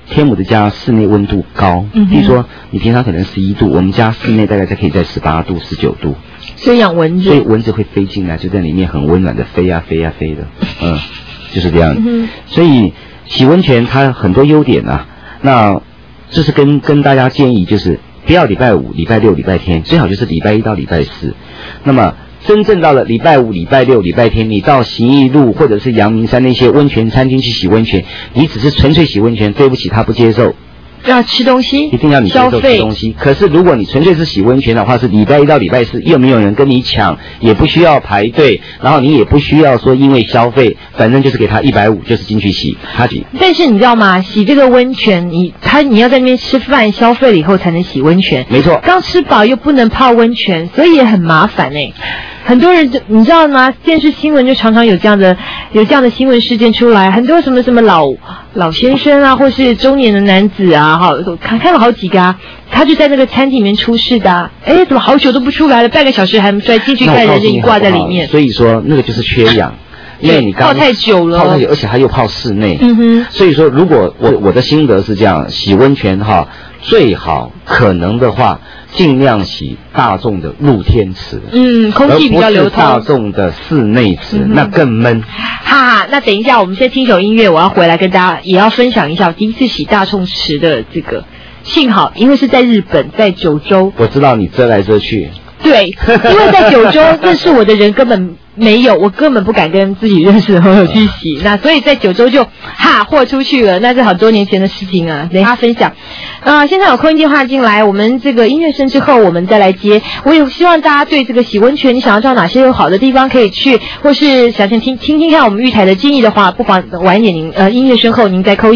天母的家室内温度高，比如说你平常可能11度，我们家室内大概可以在18度、19度， 所以养蚊子， 所以蚊子会飞进来，就在里面很温暖的飞啊飞啊飞的，就是这样。所以洗温泉它很多优点啊，那这是跟大家建议，就是不要礼拜五、礼拜六、礼拜天，最好就是礼拜一到礼拜四。那么真正到了礼拜五、礼拜六、礼拜天，你到行义路或者是阳明山那些温泉餐厅去洗温泉，你只是纯粹洗温泉，对不起，他不接受。 要吃东西， 一定要你接受吃东西。可是如果你纯粹是洗温泉的话，是礼拜一到礼拜四，又没有人跟你抢，也不需要排队，然后你也不需要说因为消费，反正就是给他150，就是进去洗。 但是你知道吗？洗这个温泉，你要在那边吃饭，消费了以后才能洗温泉。 没错， 刚吃饱又不能泡温泉，所以也很麻烦欸。很多人你知道吗？电视新闻就常常有这样的新闻事件出来，很多什么老先生啊，或是中年的男子啊，看了好几个啊，他就在那个餐厅里面出事的啊，怎么好久都不出来了，半个小时还没出来，进去看人家挂在里面。 所以说那个就是缺氧。因为你刚泡太久了， 而且他又泡室内，所以说如果我的心得是这样，洗温泉最好可能的话，尽量洗大众的露天池， 空气比较流通， 而不是大众的室内池，那更闷。 那等一下，我们先听首音乐，我要回来跟大家也要分享一下我第一次洗大众池的这个，幸好因为是在日本，在九州， 我知道你遮来遮去。 对，因为在九州认识我的人根本没有，我根本不敢跟自己认识的朋友去洗，那所以在九州就豁出去了，那是好多年前的事情啊，等一下分享。现在有空音电话进来，我们这个音乐声之后我们再来接。我也希望大家对这个洗温泉，你想要知道哪些有好的地方可以去，或是想听看我们玉台的建议的话，不妨晚一点音乐声后您再call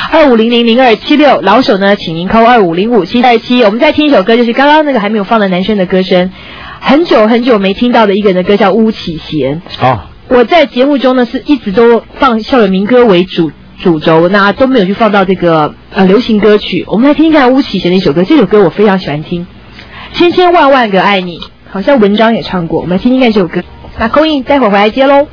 in25000276，老手呢请您call25057727。我们再听一首歌，就是刚刚那个还没有放的男生的歌声。很久很久没听到的一个人的歌叫巫启贤。我在节目中呢是一直都放校园民歌为主轴，那都没有去放到这个流行歌曲。我们来听听看巫启贤的一首歌，这首歌我非常喜欢听，千千万万个爱你，好像文章也唱过。我们来听听看这首歌。那call in，待会儿回来接喽。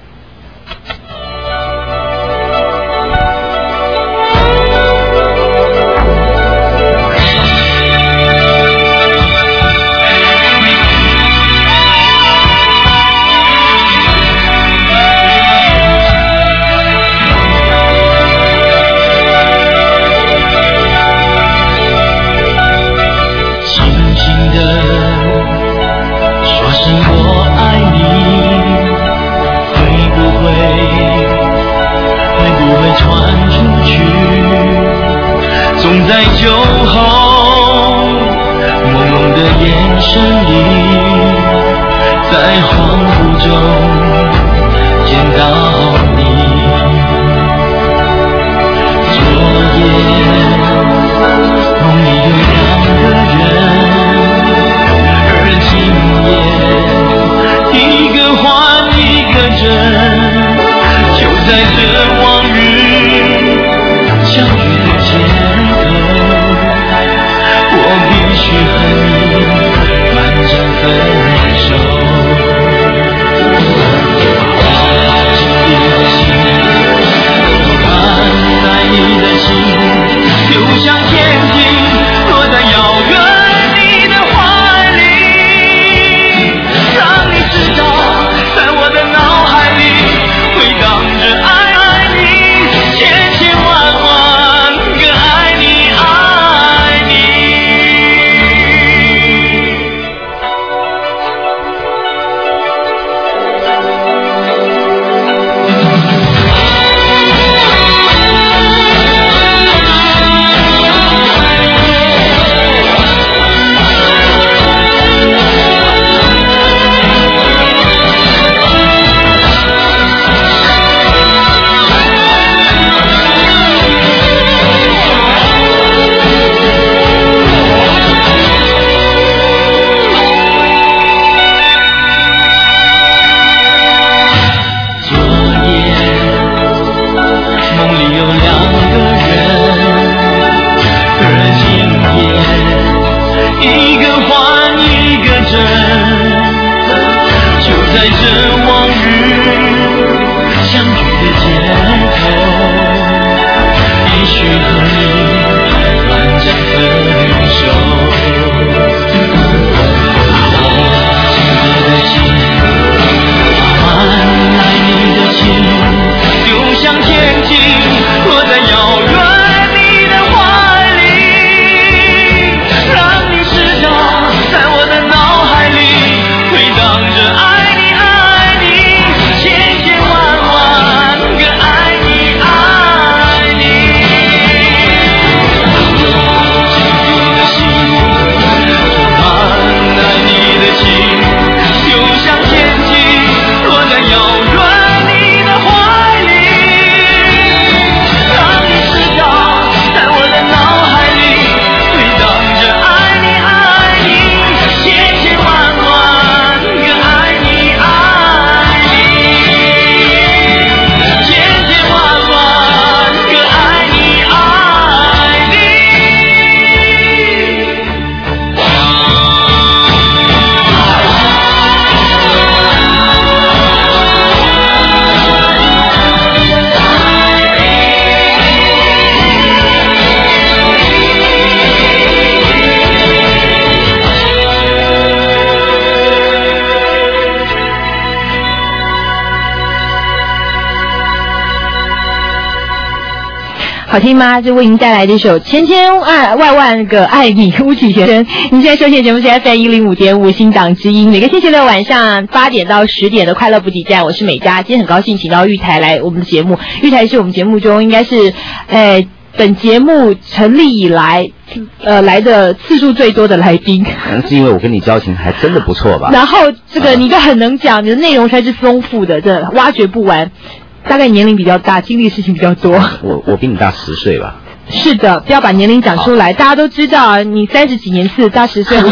总在酒后朦胧的眼神里，在恍惚中见到你。昨夜梦里有两个人，而今夜一个换一个真，就在这往日相遇的街。我必须和你完整分手。紧闭的心，我在你的心，就像天际落在遥远你的怀里，让你知道，在我的脑海里回荡着爱你，千千万万个爱你。在这往日相遇的街头，必须和你好听吗？就为您带来这首千千万个爱你，巫启先生。您现在收听的节目是 FM105.5新党之音，每个星期六晚上8点到10点的快乐补给站，我是美嘉。今天很高兴请到玉台来我们的节目，玉台是我们节目中应该是，本节目成立以来，来的次数最多的来宾。 可能是因为我跟你交情还真的不错吧。 然后这个你都很能讲，你的内容才是丰富的，这挖掘不完。大概年龄比较大，经历的事情比较多。 我比你大10岁吧。 是的，不要把年龄讲出来，大家都知道你30几年次，大10岁。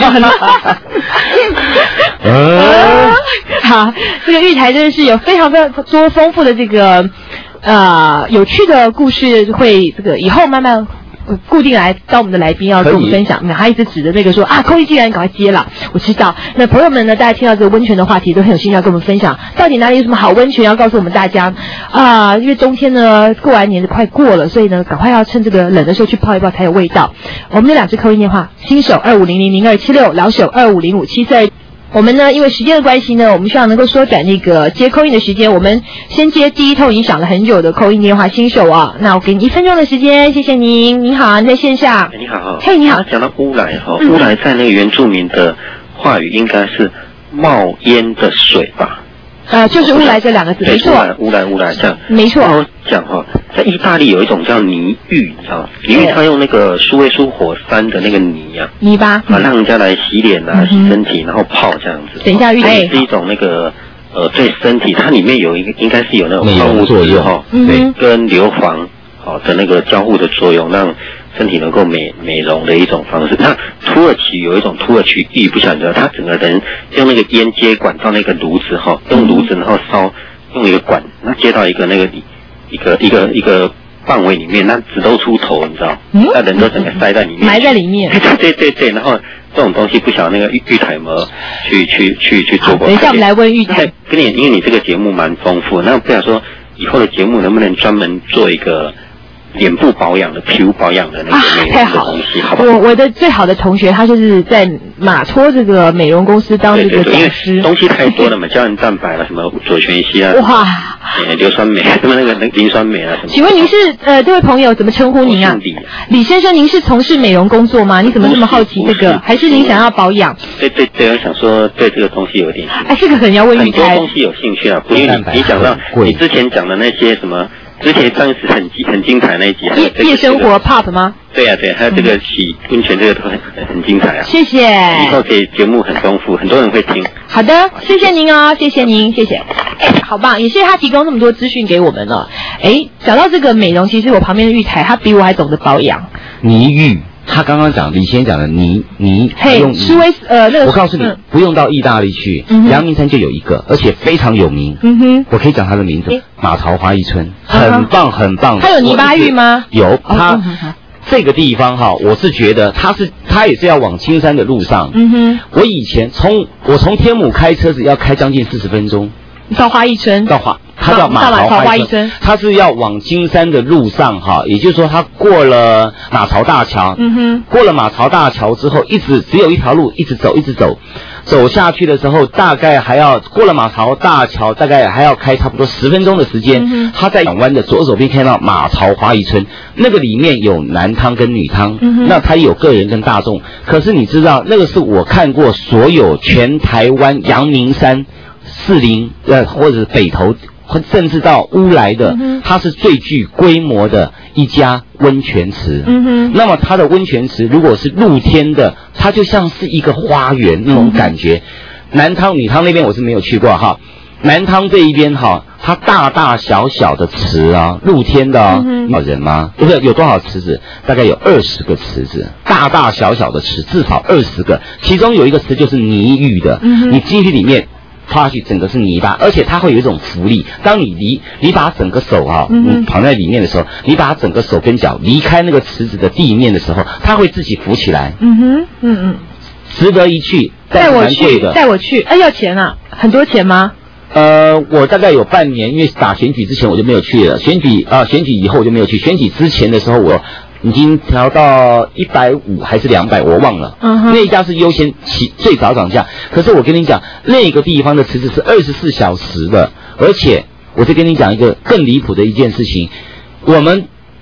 好，这个玉台真的是有非常非常多丰富的这个有趣的故事，会这个以后慢慢固定来到我们的来宾要跟我们分享。他一直指着那个说空气竟然赶快接了，我知道。那朋友们呢，大家听到这个温泉的话题都很有兴趣要跟我们分享，到底哪里有什么好温泉要告诉我们大家因为冬天呢过完年快过了，所以呢赶快要趁这个冷的时候去泡一泡才有味道。我们有2支扣音电话，新手25000276，老手250574。我们呢，因为时间的关系呢，我们希望能够缩短那个接扣音的时间。我们先接第一通已经响了很久的扣音电话，新手那我给你1分钟的时间，谢谢您。您好，你在线下。 你好。 嘿，你好。 讲到乌来乌来在那个原住民的话语应该是冒烟的水吧？ 就是乌来这2个字，没错。 乌来这样。 没错。 然后讲在意大利有一种叫泥浴，你知道吗？因为他用那个苏维苏火山的那个泥泥巴让人家来洗脸洗身体，然后泡这样子。 等一下，玉台是一种那个对身体，它里面有一个应该是有那种矿物质对，跟硫磺的那个交互的作用，让身体能够美容的一种方式。那土耳其有一种土耳其浴，不晓得他整个人用那个烟接管到那个炉子用炉子然后烧，用一个管那接到一个那个一个范围里面，那只露出头，你知道？那人都整个塞在里面， 埋在里面。 对，然后这种东西不晓得那个玉台有没有去做过。 等一下我们来问玉台。 因为你这个节目蛮丰富，那不想说以后的节目能不能专门做一个脸部保养的、皮肤保养的那个内容的东西，好不好？ 我的最好的同学，他就是在马托这个美容公司当这个讲师。 东西太多了嘛，胶原蛋白什么左旋烯哇， 硫酸镁，什么那个磷酸镁什么。 请问您是这位朋友怎么称呼您啊？李先生，您是从事美容工作吗？你怎么这么好奇这个？还是您想要保养？ 对，我想说对这个东西有点兴趣。 这个可能要问玉台。 很多东西有兴趣不因为你讲到你之前讲的那些什么。之前当时很精彩那一集， 夜生活 pop 吗？ 对，还有这个洗温泉这个都很精彩谢谢。 以后节目很丰富，很多人会听。 好的，谢谢您谢谢您，谢谢。好棒，也谢谢他提供那么多资讯给我们了。讲到这个美容，其实我旁边的玉台，他比我还懂得保养。 泥浴。他刚刚讲，李先讲的泥用施威那个， 我告诉你，不用到意大利去，阳明山就有一个，而且非常有名。我可以讲他的名字，马槽花艺村，很棒很棒。 他有泥巴浴吗？ 有，他这个地方我是觉得他也是要往青山的路上。我以前从天母开车子要开将近40分钟。 到花艺村， 它叫马槽花艺村，它是要往金山的路上也就是说它过了马槽大桥，过了马槽大桥之后，只有一条路，一直走下去的时候，大概还要过了马槽大桥，大概还要开差不多10分钟的时间。它在转弯的左手边看到马槽花艺村，那个里面有男汤跟女汤，那它有个人跟大众。可是你知道，那个是我看过所有全台湾阳明山。士林或者北投，甚至到乌来的，它是最具规模的一家温泉池。那么它的温泉池如果是露天的，它就像是一个花园那种感觉。男汤女汤那边我是没有去过男汤这一边它大大小小的池露天的有人吗？不是，有多少池子？大概有20个池子，大大小小的池至少20个，其中有一个池就是泥浴的。你进去里面。泡下去整个是泥巴，而且它会有一种浮力。当你把整个手你躺在里面的时候，你把整个手跟脚离开那个池子的地面的时候，它会自己浮起来。值得一去，但是蛮贵的。 带我去，要钱啊？很多钱吗？ 我大概有半年，因为打选举之前我就没有去了，选举以后我就没有去。选举之前的时候我已经调到150还是200，我忘了。那一家是优先最早涨价。可是我跟你讲，那个地方的池子是24小时的，而且我再跟你讲一个更离谱的一件事情，我们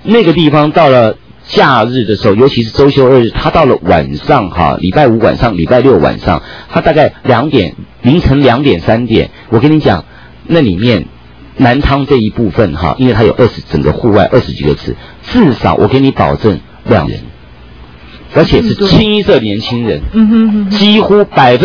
那个地方到了假日的时候，尤其是周休2日，它到了晚上哈，礼拜5晚上、礼拜6晚上，它大概凌晨2点3点，我跟你讲，那里面南汤这一部分哈，因为它有整个户外20几个池，至少我给你保证2人。而且是清一色年轻人，几乎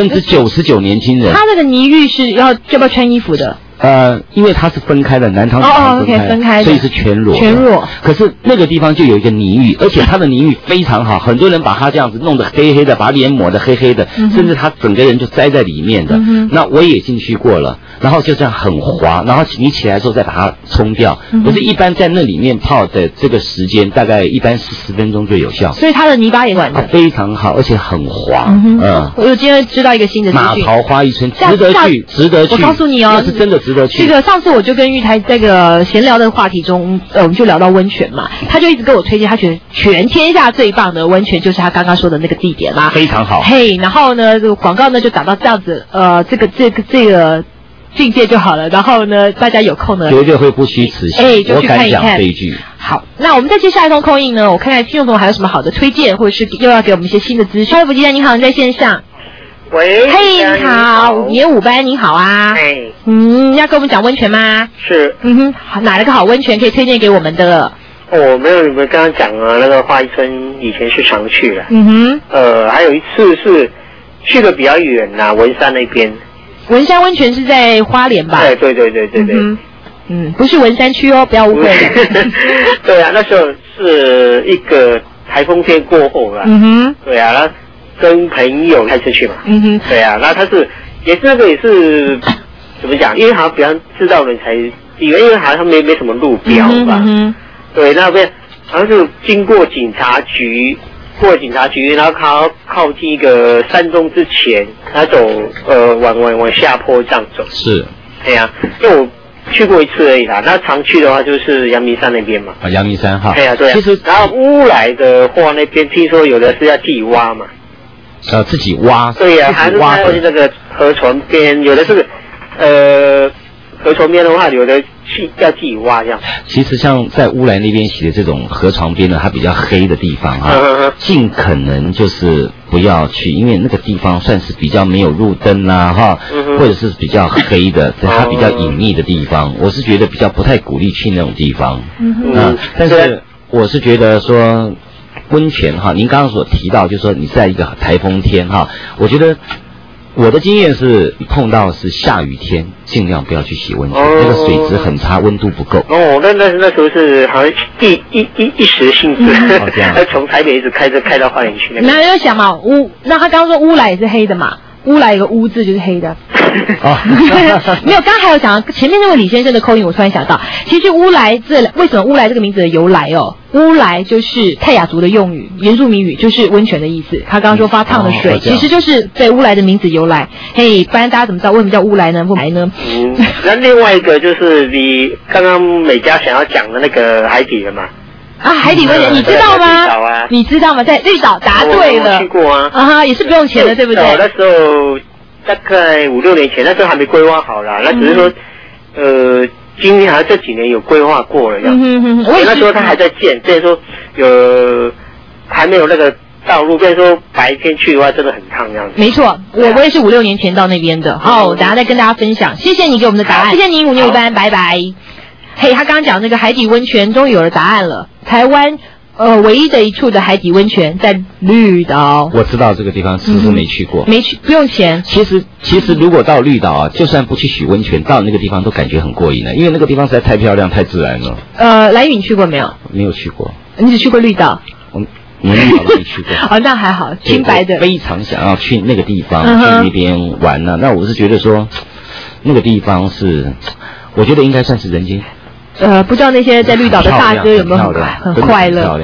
99%年轻人。 他那个泥浴是要不要穿衣服的？ 因为它是分开的，南汤是分开的，所以是全裸。可是那个地方就有一个泥浴，而且它的泥浴非常好，很多人把它这样子弄得黑黑的，把脸抹得黑黑的，甚至他整个人就栽在里面的。那我也进去过了，然后就这样很滑，然后你起来的时候再把它冲掉。可是，一般在那里面泡的这个时间，大概一般10分钟最有效。 所以它的泥巴也软的， 非常好，而且很滑。 我今天知道一个新的资讯， 马桃花一村值得去，值得去。 我告诉你哦， 那是真的值得去。 这个上次我就跟玉台这个闲聊的话题中，我们就聊到温泉嘛，他就一直跟我推荐，他觉得全天下最棒的温泉就是他刚刚说的那个地点啦， 非常好。 嘿，然后呢，这个广告呢就打到这样子，这个境界就好了。然后呢，大家有空呢， 绝对会不虚此行。 就去看一看。 我敢讲这一句。 好，那我们再接下一通空印呢，我看看听众朋友还有什么好的推荐，或者是又要给我们一些新的资讯。各位吉你好，你在线上。 喂， 嘿，你好，5年5班，你好啊。要跟我们讲温泉吗？ 是。 哪了个好温泉可以推荐给我们的？ 没有，你们刚刚讲了那个花一村以前是常去的。还有一次是去的比较远呐，文山那边。 文山温泉是在花莲吧？ 对。 不是文山区哦，不要误会了。 对啊，那时候是一个台风天过后了。对啊，那跟朋友开车去嘛。对啊，那他也是怎么讲？因为好像比较知道人才，因为好像没什么路标吧。对，那边好像是经过警察局，然后靠近一个山洞之前，他走往下坡这样走。 是。 对啊，因为我去过一次而已啦。那常去的话就是阳明山那边嘛。 阳明山哈。 对啊。其实，然后乌来的话，那边听说有的是要自己挖嘛。 自己挖。 对呀，还是那个河床边，有的是河床边的话，有的要自己挖这样。 其实像在乌来那边洗的这种河床边呢，它比较黑的地方啊，尽可能就是不要去，因为那个地方算是比较没有路灯啦哈，或者是比较黑的，它比较隐秘的地方，我是觉得比较不太鼓励去那种地方。但是我是觉得说温泉哈，您刚刚所提到就是说你在一个台风天哈，我觉得我的经验是碰到是下雨天，尽量不要去洗温泉，那个水质很差，温度不够。 那时候是好像一时兴致，从台北一直开到花莲去。 那就想嘛，那他刚刚说乌来也是黑的嘛，乌来有个乌字就是黑的。没有，刚刚还有讲前面那位李先生的口音，我突然想到，其实乌来为什么乌来这个名字的由来哦？乌来就是泰雅族的用语，原住民语，就是温泉的意思。他刚刚说发烫的水，其实就是对乌来的名字由来。不然大家怎么知道为什么叫乌来呢？乌来呢？ 那另外一个就是你刚刚美嘉想要讲的那个海底的嘛。 海底温泉你知道吗？你知道吗？在绿岛，答对了。 我去过啊。 也是不用钱的，对不对？ 那时候大概5、6年前，那时候还没规划好啦，那只是说，今年还这几年有规划过了这样。那时候他还在建，所以说还没有那个道路，所以说白天去的话真的很烫这样子。 没错，我也是5、6年前到那边的。好，等下再跟大家分享。谢谢你给我们的答案，谢谢你5年5班，拜拜。他刚刚讲那个海底温泉，终于有了答案了。台湾唯一的一处的海底温泉在绿岛。我知道这个地方，只是没去过。 没去，不用钱。 其实如果到绿岛啊，就算不去洗温泉，到那个地方都感觉很过瘾的，因为那个地方实在太漂亮、太自然了。 来屿你去过没有？ 没有去过。 你只去过绿岛？ 我绿岛都没去过。 那还好，清白的。 非常想要去那个地方，去那边玩呢。那我是觉得说，那个地方是，我觉得应该算是人间。 不知道那些在绿岛的大哥有没有很快乐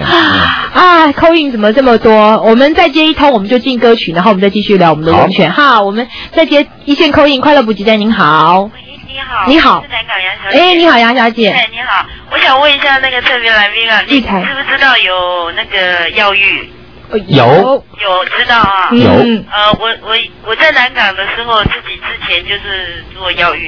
call in 怎么这么多？我们再接一通，我们就进歌曲，然后我们再继续聊我们的温泉。好，我们再接一线 call in， 快乐补给站，您好。你好， 是南港杨小姐。 你好，杨小姐。 你好，我想问一下那个特别来宾啊，你知不知道有那个药浴？ 有知道啊。 有。 我在南港的时候，自己之前就是做药浴的。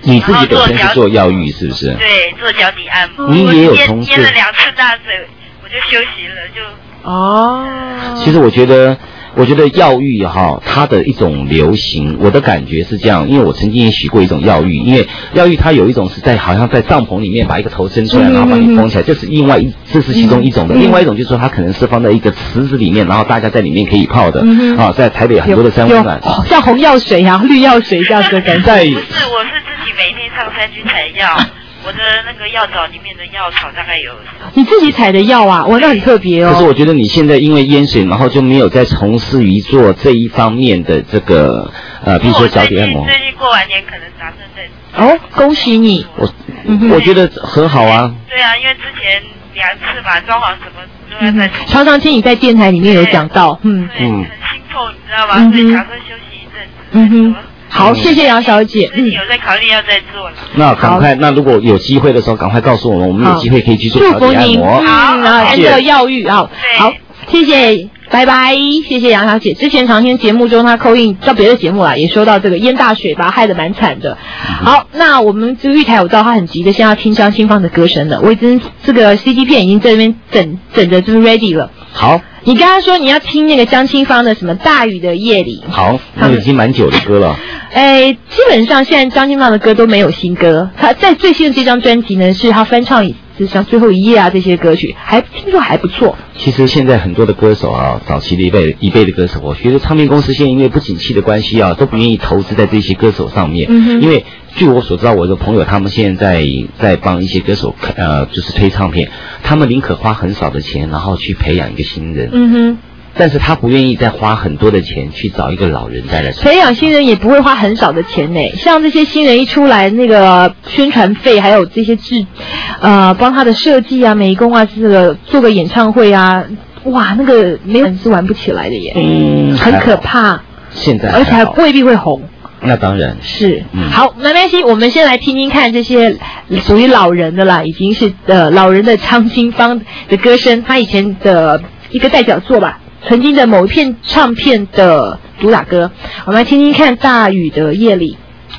你自己本身是做药浴是不是？ 对，做脚底按摩。 你也有从事？ 淹了2次大水，我就休息了，就。 哦。 其实我觉得药浴哈，它的一种流行，我的感觉是这样，因为我曾经也洗过一种药浴，因为药浴它有一种是好像在帐篷里面把一个头伸出来，然后把你封起来，这是其中一种的。另外一种就是说它可能是放在一个池子里面，然后大家在里面可以泡的。在台北很多的山温暖， 像红药水啊、绿药水这样的感觉。 不是，我是自己每天上山去采药。我的那个药枣里面的药草大概有。 你自己采的药啊？哇，那很特别哦。 可是我觉得你现在因为淹水，然后就没有再从事于做这一方面的这个比如说脚底按摩。 最近过完年可能打算再。 哦，恭喜你！ 我觉得很好啊。 对啊，因为之前2次嘛，装潢什么都要在。 常常听你在电台里面有讲到， 很心痛，你知道吗？所以打算休息一阵子。 好，谢谢杨小姐。 有在考虑要再做了。 那赶快，那如果有机会的时候，赶快告诉我们有机会可以去做脚底按摩。 好，然后药浴啊，好，谢谢，拜拜，谢谢杨小姐。之前常听节目中她call in到别的节目啦，也说到这个淹大水把她害得蛮惨的。好，那我们这个玉台我知道她很急的，现在要听张清芳的歌声了。我已经这个 CD 片已经在这边等着这边 ready 了。 好。 你刚刚说你要听那个张清芳的什么大雨的夜里？ 好，那已经蛮久的歌了。 基本上现在张清芳的歌都没有新歌，她在最新的这张专辑呢，是她翻唱就像最后一夜啊这些歌曲，听说还不错。 其实现在很多的歌手啊，早期的一辈的歌手，我觉得唱片公司现在因为不景气的关系啊，都不愿意投资在这些歌手上面。因为据我所知道，我的朋友他们现在在帮一些歌手就是推唱片，他们宁可花很少的钱，然后去培养一个新人。但是他不愿意再花很多的钱去找一个老人再来培养新人，也不会花很少的钱呢。像这些新人一出来，那个宣传费还有这些帮他的设计啊、美工啊，这个做个演唱会啊，哇，那个没有人是玩不起来的耶。很可怕。 现在而且还未必会红。 那当然是。好，没关系，我们先来听听看这些属于老人的啦，已经是老人的张清芳的歌声，他以前的一个代表作吧。曾经的某一片唱片的主打歌，我们来听听看《大雨的夜里》。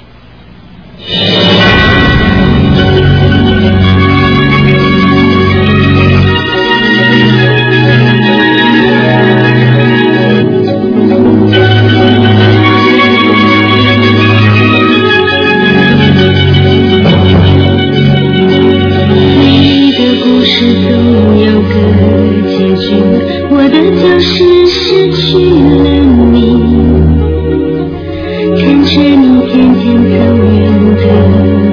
你的故事总有个结局，我的就是失去了你，看着你渐渐走远的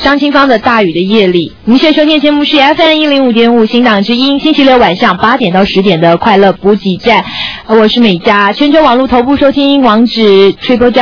张清芳的大雨的夜里。您现在收听的节目是 FM105.5 新党之音，星期六晚上8点到10点的快乐补给站。我是美嘉，全球网络同步收听网址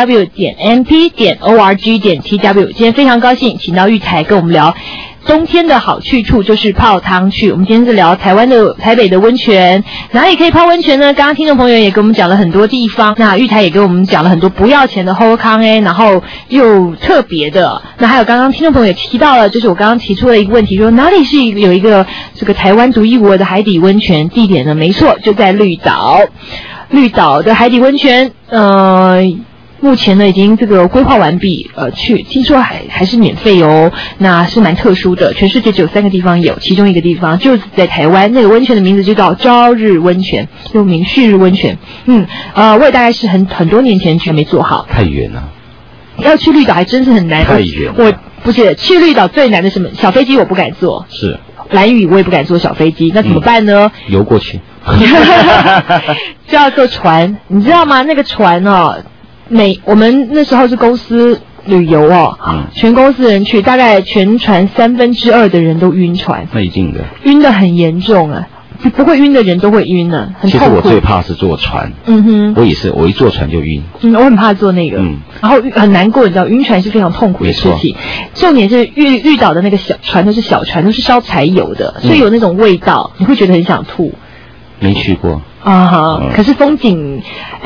www.mp.org.tw。今天非常高兴，请到玉台跟我们聊冬天的好去处，就是泡汤去。我们今天是聊台北的温泉，哪里可以泡温泉呢？刚刚听众朋友也给我们讲了很多地方，那玉台也给我们讲了很多不要钱的后康然后又特别的。那还有刚刚听众朋友也提到了，就是我刚刚提出了一个问题，说哪里是有一个这个台湾独一无二的海底温泉地点呢？没错，就在绿岛。绿岛的海底温泉，目前呢已经这个规划完毕，听说还是免费哦，那是蛮特殊的，全世界只有3个地方有，其中一个地方就是在台湾，那个温泉的名字就叫朝日温泉，又名旭日温泉。我也大概是很多年前去，没做好， 太远了。 要去绿岛还真是很难， 太远了。 我不是去绿岛最难的什么？小飞机我不敢坐， 是兰屿我也不敢坐小飞机，那怎么办呢？ 游过去， 就要坐船，你知道吗？那个船哦。我们那时候是公司旅游哦，全公司人去，大概全船2/3的人都晕船。 那一定的， 晕得很严重啊！不会晕的人都会晕呢，很痛苦。 其实我最怕是坐船，我也是，我一坐船就晕。 我很怕坐那个，然后很难过，你知道，晕船是非常痛苦的事情。重点是绿岛的那个小船都是小船，都是烧柴油的，所以有那种味道，你会觉得很想吐。 没去过。 可是风景，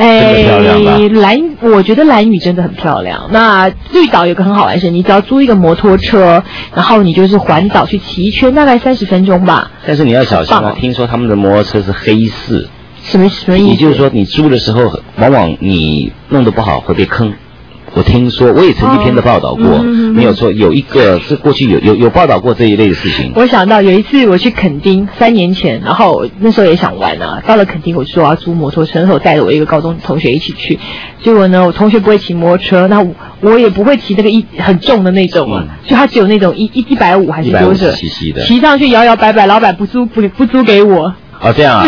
我觉得兰屿真的很漂亮。那绿岛有个很好玩的是，你只要租一个摩托车，然后你就是环岛去骑一圈，大概30分钟吧。 但是你要小心啊，听说他们的摩托车是黑市。 什么意思？ 也就是说，你租的时候，往往你弄得不好会被坑。我听说，我也曾经篇的报道过，没有错，有一个是过去有报道过这一类的事情。 我想到有一次我去垦丁，3年前，然后那时候也想玩啊，到了垦丁我就说我要租摩托车，那时候我带着我一个高中同学一起去，结果呢，我同学不会骑摩托车，那我也不会骑那个很重的那种啊，就他只有那种150还是多少 150cc的， 骑上去摇摇摆摆，老板不租给我。 这样啊。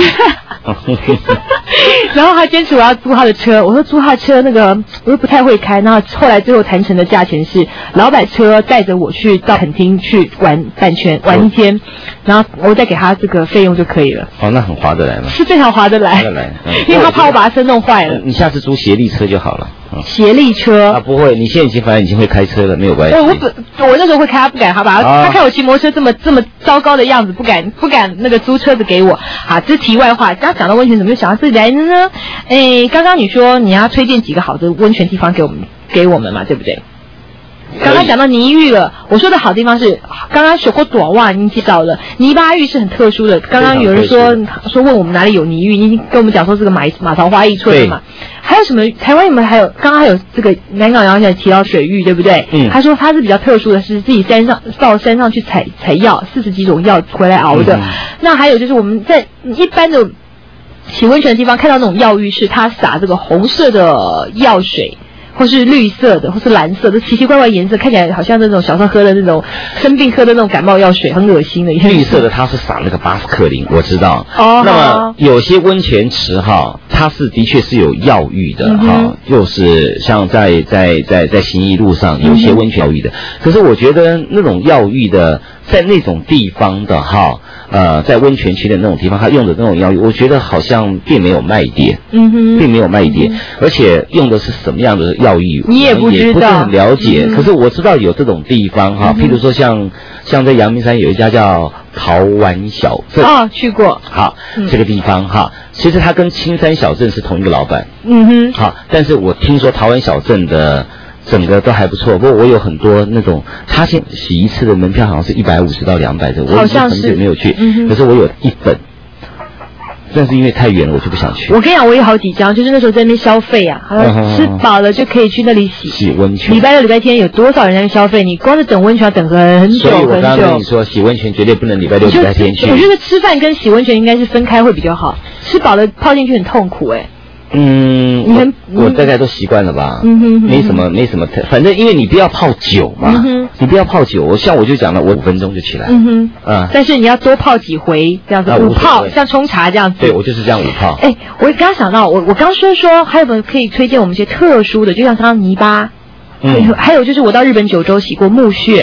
然后他坚持我要租他的车，我说租他的车那个我又不太会开，然后后来最后谈成的价钱是老板车带着我去到垦丁去玩半圈，玩一天，然后我再给他这个费用就可以了。 那很划得来吗？ 是非常划得来，因为他怕我把他车弄坏了。 你下次租协力车就好了。 协力车不会，你现在反正已经会开车了，没有关系。 我那时候会开，他不敢，他看我骑摩托车这么糟糕的样子，不敢那个租车子给我。好，这是题外话。刚刚讲到温泉，怎么就想到这里来的呢？刚刚你说你要推荐几个好的温泉地方给我们嘛，对不对？刚刚讲到泥浴了，我说的好地方是刚刚说过朵哇，你介绍了泥巴浴是很特殊的。刚刚有人说问我们哪里有泥浴，你已经跟我们讲说这个马桃花一村的嘛。还有什么？台湾有没有？刚刚还有这个南港洋想提到水浴，对不对？他说他是比较特殊的是自己到山上去采药，40几种药回来熬的。那还有就是我们在一般的洗温泉的地方看到那种药浴是它洒这个红色的药水。或是绿色的，或是蓝色的，奇奇怪怪颜色，看起来好像那种小时候喝的那种生病喝的那种感冒药水，很恶心的颜色。 绿色的它是撒那个巴斯克林，我知道。那么有些温泉池它是的确是有药浴的就是像在行义路上有些温泉药浴的。可是我觉得那种药浴的，在那种地方的在温泉区的那种地方，他用的那种药浴，我觉得好像并没有卖点，并没有卖点，而且用的是什么样的药浴， 你也不知道， 不是很了解。可是我知道有这种地方譬如说像在阳明山有一家叫桃湾小镇去过。 好，这个地方其实它跟青山小镇是同一个老板。但是我听说桃湾小镇的整个都还不错，不过我有很多那种，他先洗一次的门票好像是150到200的，我已经很久没有去，可是我有1本，但是因为太远了，我就不想去。 我跟你讲，我有好几张，就是那时候在那边消费啊，吃饱了就可以去那里洗温泉。 礼拜六、礼拜天有多少人在那消费？你光是等温泉要等很久很久。 所以我刚刚跟你说，洗温泉绝对不能礼拜六、礼拜天去。 我觉得吃饭跟洗温泉应该是分开会比较好，吃饱了泡进去很痛苦我大概都习惯了吧，没什么，反正因为你不要泡久嘛，你不要泡久，像我就讲了，我5分钟就起来， 但是你要多泡几回这样子，5泡像冲茶这样子。 对，我就是这样5泡。 我刚刚想到，我刚说还有没有可以推荐我们一些特殊的，就像刚刚泥巴，还有就是我到日本九州洗过木穴。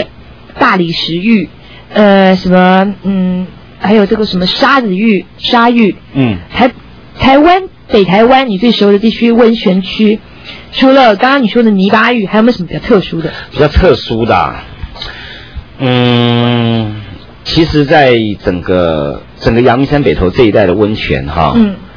大理石浴，什么还有这个什么沙浴，台湾北台湾你最熟的地区温泉区，除了刚刚你说的泥巴浴，还有没有什么比较特殊的？ 比较特殊的，其实，在整个阳明山北投这一带的温泉哈，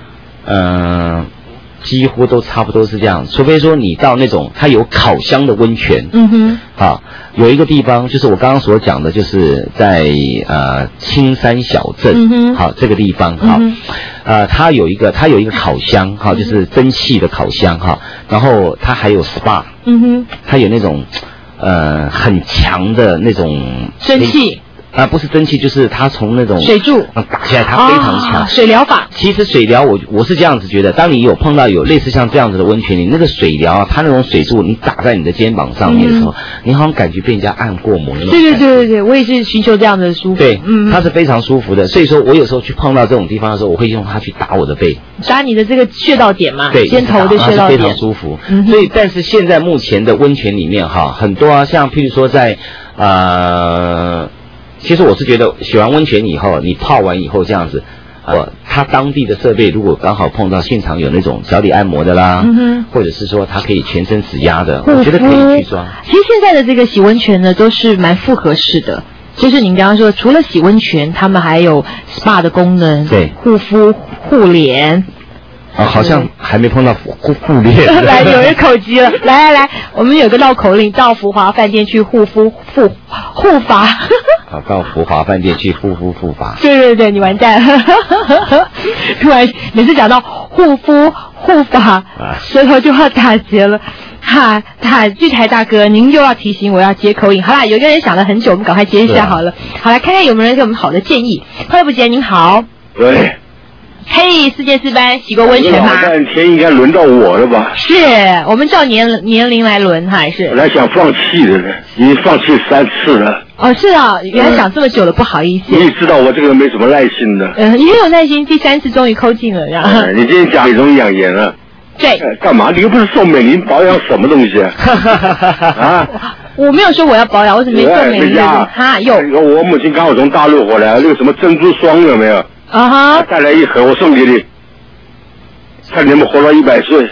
几乎都差不多是这样，除非说你到那种它有烤箱的温泉，有一个地方就是我刚刚所讲的，就是在青山小镇，这个地方它有一个烤箱就是蒸汽的烤箱然后它还有 SPA，它有那种很强的那种蒸汽。 不是蒸汽，就是它从那种水柱打下来，它非常强。 水疗法。 其实水疗，我是这样子觉得，当你有碰到有类似像这样子的温泉，你那个水疗它那种水柱，你打在你的肩膀上面的时候，你好像感觉被人家按过摩那种。 对，我也是寻求这样的舒服。 对，它是非常舒服的。所以说我有时候去碰到这种地方的时候，我会用它去打我的背， 打你的这个穴道点嘛， 对， 肩头的穴道点， 非常舒服。所以，但是现在目前的温泉里面很多像譬如说在其实我是觉得洗完温泉以后，你泡完以后这样子，他当地的设备如果刚好碰到现场有那种脚底按摩的啦，或者是说它可以全身指压的，我觉得可以去装。 其实现在的这个洗温泉呢，都是蛮复合式的，就是您刚刚说，除了洗温泉，他们还有 SPA 的功能， 对， 护肤、护脸。 好像还没碰到护脸。 来，有人口急了，来，我们有个绕口令，到福华饭店去护发。 到福华饭店去护发。 对，你完蛋了。突然每次讲到护发，舌头就要打结了。巨台大哥，您又要提醒我要接口音。好啦，有一个人想了很久，我们赶快接一下好了。好，来看看有没有人给我们好的建议。快乐不姐，您好。 对。 嘿，4届4班洗过温泉吗？ 半天应该轮到我了吧？ 是我们照年龄来轮，还是？ 本来想放弃的呢，已经放弃3次了。 是啊，原来想这么久了，不好意思。 你也知道我这个人没什么耐心的。 你很有耐心，第3次终于抠进了，然后。 你今天讲美容养颜了。 对。 干嘛？你又不是送美林保养什么东西啊？ 我没有说我要保养，我只没送美林。 我母亲刚好从大陆回来，那个什么珍珠霜有没有？带来一盒，我送给你，看你们活到100岁。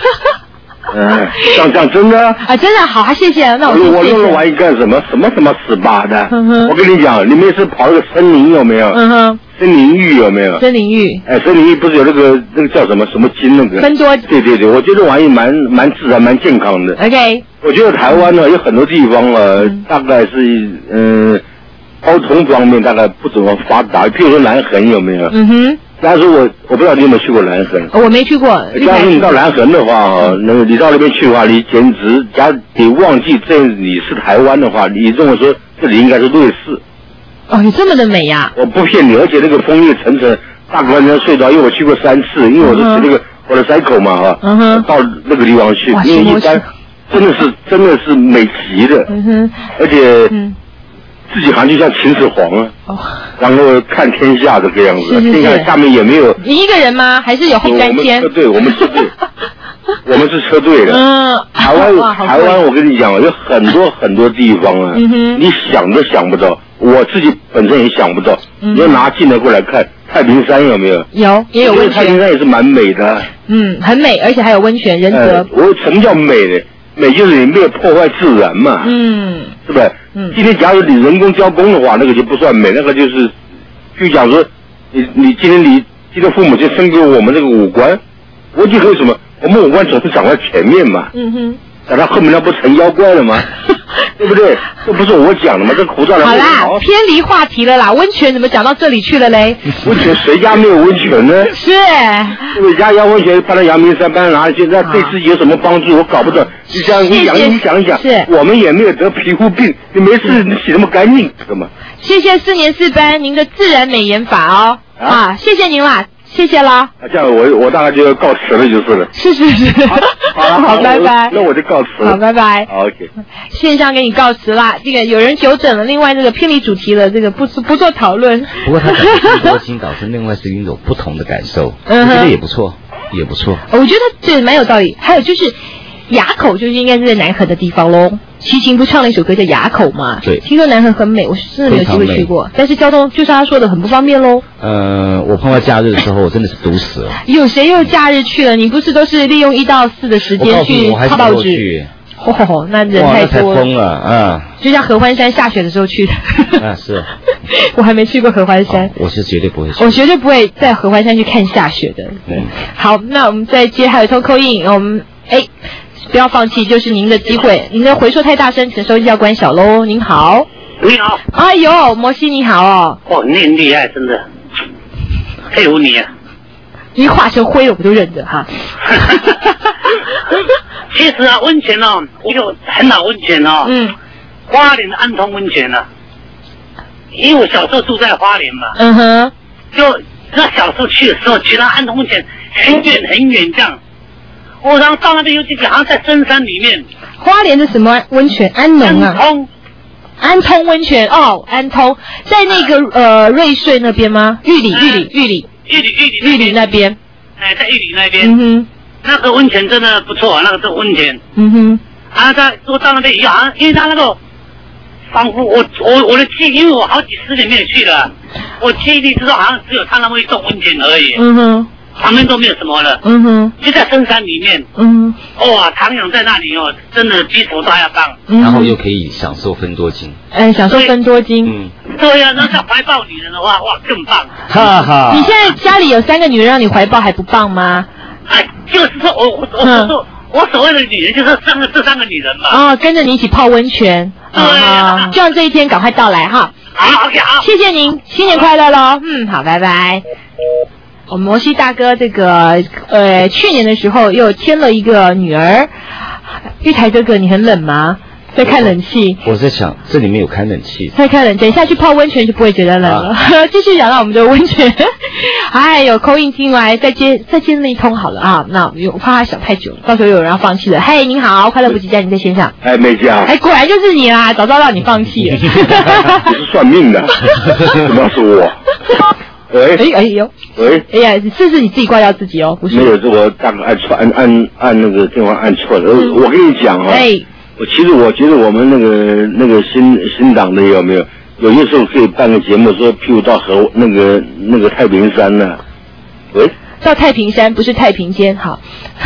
这样真的真的好，谢谢。那我弄了玩意干什么？什么 SPA 的？我跟你讲，你们是跑那个森林有没有？森林浴有没有？ 森林浴。 森林浴不是有那个叫什么金那个？ 芬多。 对，我觉得玩意蛮自然、蛮健康的。 OK。 我觉得台湾呢有很多地方大概是交通方面大概不怎么发达，譬如说南横有没有？但是我不知道你有没有去过南横。 我没去过。 假如你到南横的话你到那边去的话，你简直你忘记这里是台湾的话，你认为说这里应该是瑞士。 有这么的美呀！ 我不骗你，而且那个枫叶层层，大关山隧道，因为我去过3次，因为我是骑那个我的cycle嘛到那个地方去，因为一般真的是美极的，而且自己好像就像秦始皇然后看天下这个样子，天下下面也没有。 你一个人吗？还是有后山间？ 我们车队，我们是车队的。台湾，我跟你讲，有很多地方你想都想不到，我自己本身也想不到。你要拿镜头过来看，太平山有没有？ 也有温泉。 太平山也是蛮美的。 很美，而且还有温泉，仁泽。 什么叫美呢？美就是你没有破坏自然嘛。是不是？今天假如你人工加工的话，那个就不算美，那个就讲说，你今天父母亲生给我们这个五官，我就为什么我们五官总是长在前面嘛？长到后面那不成妖怪了吗？对不对？这不是我讲的吗？这胡照的。 好啦，偏离话题了啦。温泉怎么讲到这里去了嘞？ 温泉谁家没有温泉呢？ 是。 因为家温泉搬到阳明山，搬到哪里去？那对自己有什么帮助？我搞不懂。你想一想，我们也没有得皮肤病，你没事你洗那么干净干嘛？ 谢谢4年4班您的自然美颜法谢谢您啦。谢谢啦。 这样我大概就要告辞了就是了。 是。好，拜拜。 那我就告辞了。 好，拜拜。 好 OK。 线上给你告辞啦。这个有人纠正了，另外这个偏离主题了，这个不做讨论。 不过他讲的多青岛是另外是一种不同的感受，我觉得也不错。 我觉得这蛮有道理。还有就是垭口就是应该是在南横的地方喽。齐秦不唱了一首歌叫《垭口》嘛？ 对， 听说南横很美，我真的没有机会去过，但是交通就是他说的很不方便喽。 我碰到假日的时候，我真的是堵死了。 有谁又假日去了？你不是都是利用1到4的时间去看报纸？哦，那人太多了， 太疯了啊！ 就像合欢山下雪的时候去的。 是。 我还没去过合欢山， 我是绝对不会去。 我绝对不会在合欢山去看下雪的。好，那我们再接还有通扣印，我们不要放弃，就是您的机会。您的回说太大声，请收音机要关小喽。您好， 你好。 哎呦，摩西你好哦。 哦，你很厉害，真的，佩服你啊！ 你化成灰了，我都认得哈。 其实啊，温泉哦，我有很好温泉哦。花莲的安通温泉啊，因为我小时候住在花莲嘛。就那小时候去的时候，觉得安通温泉很远很远这样。我然后到那边有几个好像在深山里面。 花莲的什么温泉？安农啊。安通温泉哦，安通在那个瑞穗那边吗？玉里那边。 在玉里那边。那个温泉真的不错，那个温泉。我到那边以后，好像因为他那个，仿佛我的记忆，因为我好几10年没有去了，我记忆力知道好像只有他那么一栋温泉而已。旁边都没有什么了。就在深山里面。哇，徜徉在那里哦，真的比什么都还要棒。 然后又可以享受分多金。 享受分多金。 对呀，那像怀抱女人的话，哇，更棒。 哈哈。 你现在家里有3个女人让你怀抱，还不棒吗？ 就是说我所谓的女人就是这3个女人嘛。 跟着你一起泡温泉。希望这一天赶快到来哈。 好 ，OK， 好， 谢谢您，新年快乐喽。好，拜拜。我们摩西大哥这个去年的时候又添了一个女儿。玉台哥哥，你很冷吗？在看冷气。 我在想，这里面有开冷气。 在看冷，等一下去泡温泉就不会觉得冷了。继续讲到我们的温泉。有call in听来，再接那一通好了啊。那我怕他想太久了，到时候有人要放弃了。嘿，您好，快乐不及待，您在线上。 美姐啊。 果然就是你啦，早知道让你放弃了。 你是算命的，怎么是我？喂，喂， 哎呀，是你自己挂掉自己哦，不是？ 没有，是我大概按那个电话按错了。我跟你讲啊，其实我觉得我们那个新党的有没有些时候可以办个节目，说譬如到那个太平山呢。喂， 到太平山不是太平间，好。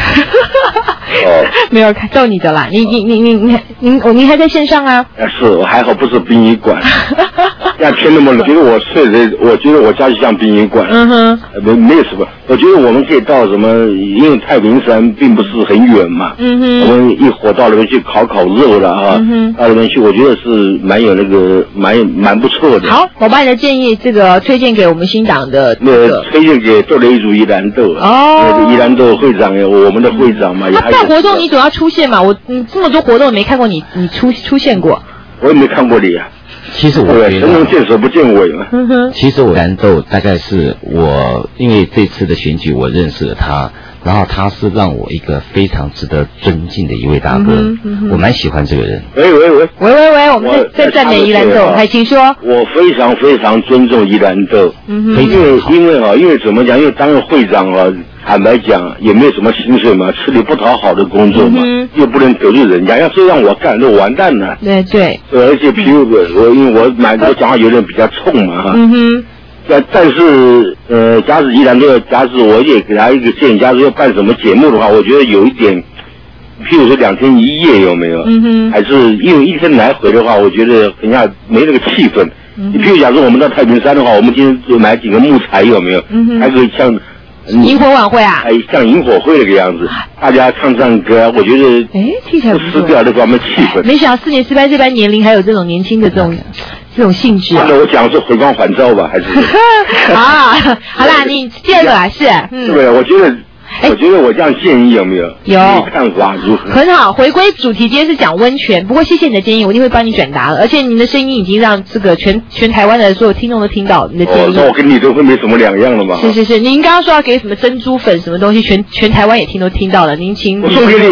没有逗你的啦，你还在线上啊？ 是，我还好不是殡仪馆。天那么冷，觉得我觉得我家就像殡仪馆。没有什么，我觉得我们可以到什么，因为太平山并不是很远嘛。我们一伙到那边去烤肉了啊。到那边去，我觉得是蛮有蛮不错的。 好，我把你的建议推荐给我们新党的推荐给豆雷族宜兰豆。宜兰豆会长我们的会长嘛。 办活动你总要出现嘛，这么多活动没看过你出现过。 我也没看过你啊。 其实我觉得神龙见首不见尾嘛。 其实我蓝豆大概是因为这次的选举我认识了他，然后他是让我一个非常值得尊敬的一位大哥，我蛮喜欢这个人。 喂， 我们在赞美宜兰豆，请说。 我非常非常尊重宜兰豆，因为怎么讲？因为当了会长啊。坦白讲，也没有什么薪水嘛，吃力不讨好的工作嘛，又不能得罪人家，要是让我干，就完蛋了。 对。 而且譬如因为我讲话有点比较冲嘛哈。但是假使宜兰这个，假使我也给他一个建议，假如要办什么节目的话，我觉得有一点，譬如说2天1夜有没有？还是因为1天来回的话，我觉得人家没那个气氛。你譬如假如我们到太平山的话，我们今天就买几个木材有没有？还可以像。 萤火晚会啊， 像萤火会那个样子，大家唱歌，我觉得听起来不失掉这方面气氛。 没想到4年4班这班年龄还有这种年轻的这种兴致。 那我讲是回光返照吧，还是？ 好啦，你第2个啊，是。 对，我觉得我这样建议有没有？ 有。 你看法如何？ 很好，回归主题，今天是讲温泉。不过谢谢你的建议，我一定会帮你转达了。而且您的声音已经让这个全台湾的所有听众都听到你的建议。 那我跟你都会没什么两样了嘛。 是，您刚刚说要给什么珍珠粉什么东西，全台湾也都听到了。您请。 我送给你啊。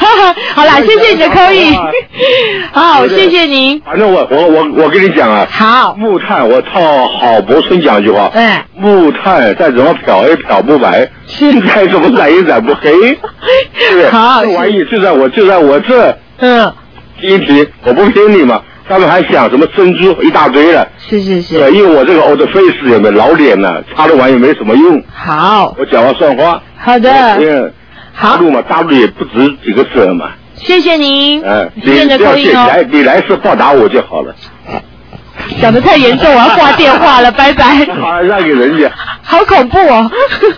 好啦，谢谢你的call in，好，谢谢您。 反正我跟你讲啊， 好， 木炭我套郝柏村讲一句话，木炭再怎么漂也漂不白，再怎么染也染不黑，对不对？好，这玩意就在我这，听一听，我不骗你嘛。他们还想什么珍珠一大堆了， 是， 对，因为我这个 old face 有没有老脸呢，擦的玩意没什么用。好，我讲话算话。好的，因为大陆嘛，大陆也不止几个省嘛。谢谢您，谢谢你的口音哦。你来世报答我就好了。 讲得太严重，我要挂电话了，拜拜。 好，让给人家。 好恐怖哦。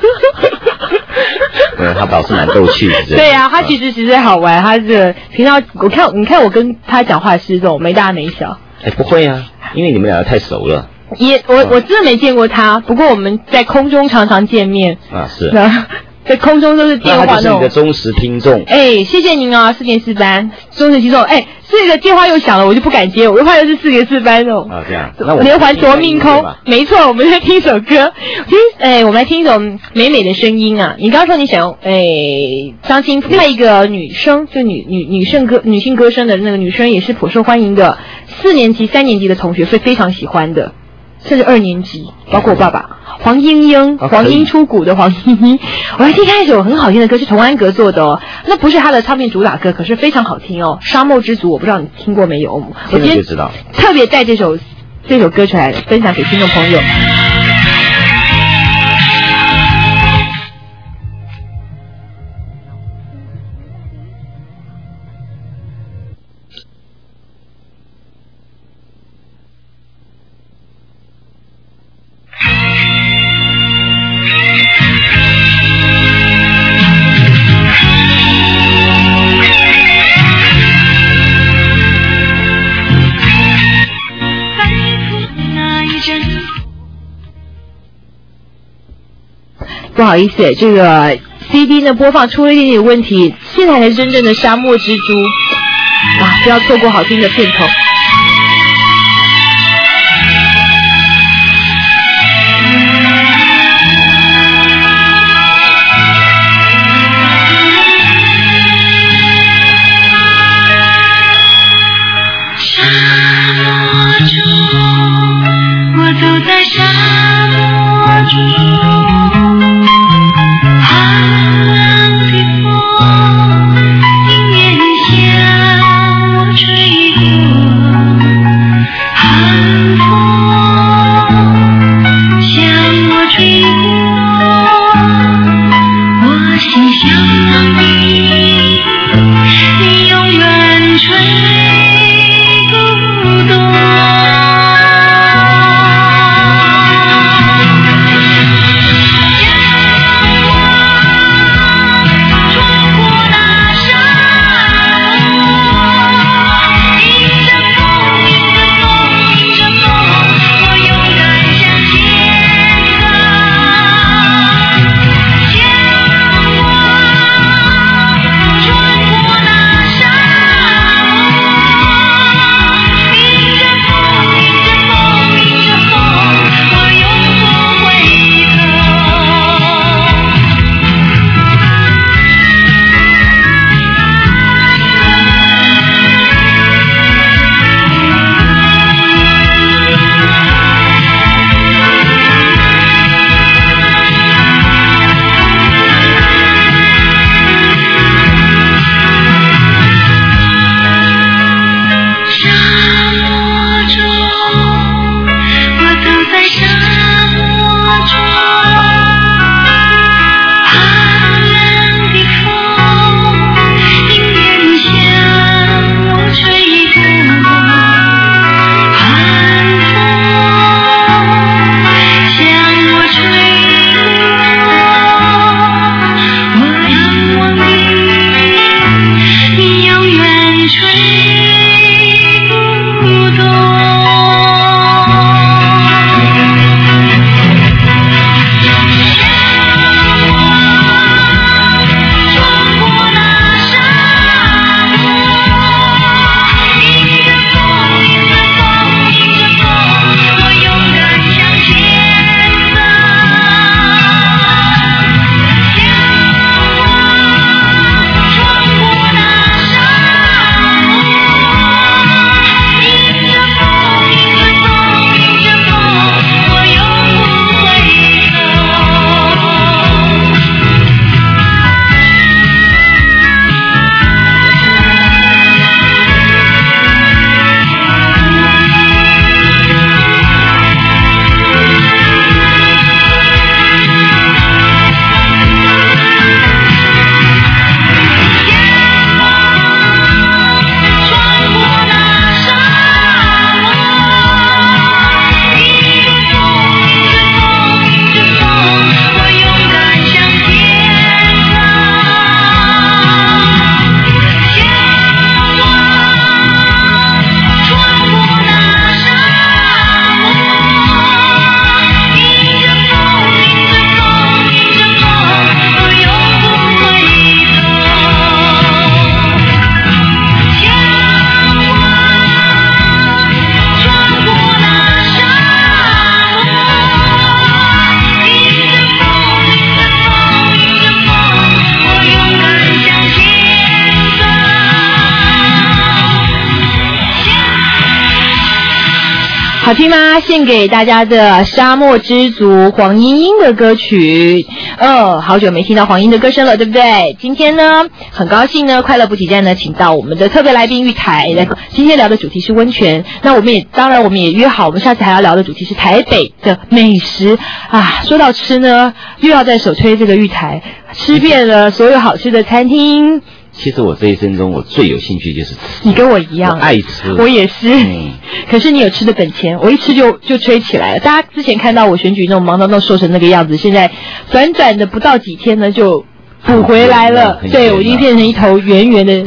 他倒是蛮逗趣的。 对呀，他其实好玩，他是平常你看我跟他讲话是这种没大没小。 不会啊，因为你们两个太熟了。 我真的没见过他，不过我们在空中常常见面。 是。 在空中都是电话那种。 他就是你的忠实听众。 谢谢您啊，4.4班忠实听众。这个电话又响了，我就不敢接，我又怕又是4.4班那种。 这样。那我连环夺命空，没错，我们在听一首歌。我们来听一首美美的声音啊！你刚刚说你想用张清另外一个女生，就女性歌声的那个女生也是颇受欢迎的，4年级、3年级的同学会非常喜欢的。甚至2年级，包括我爸爸黄莺莺，黄莺出谷的黄莺莺。我来听他一首很好听的歌，是童安格做的哦。那不是他的唱片主打歌，可是非常好听哦。沙漠之族，我不知道你听过没有？我今天特别带这首歌出来分享给听众朋友。不好意思，这个 CD 呢播放出了一点点问题，现在才是真正的沙漠之珠啊！不要错过好听的片头。 沙漠中，我走在沙漠中。风迎面向我吹过。 好听吗？献给大家的沙漠之族黄莺莺的歌曲。好久没听到黄莺的歌声了，对不对？今天呢，很高兴呢，快乐补给站呢，请到我们的特别来宾玉台。今天聊的主题是温泉。那我们也约好，我们下次还要聊的主题是台北的美食啊。说到吃呢，又要在首推这个玉台，吃遍了所有好吃的餐厅。 其实我这一生中我最有兴趣就是吃。你跟我一样， 我爱吃。 我也是。可是你有吃的本钱，我一吃就吹起来了。大家之前看到我选举那种忙到那瘦成那个样子，现在短短的不到几天呢就补回来了。对，我已经变成一头圆圆的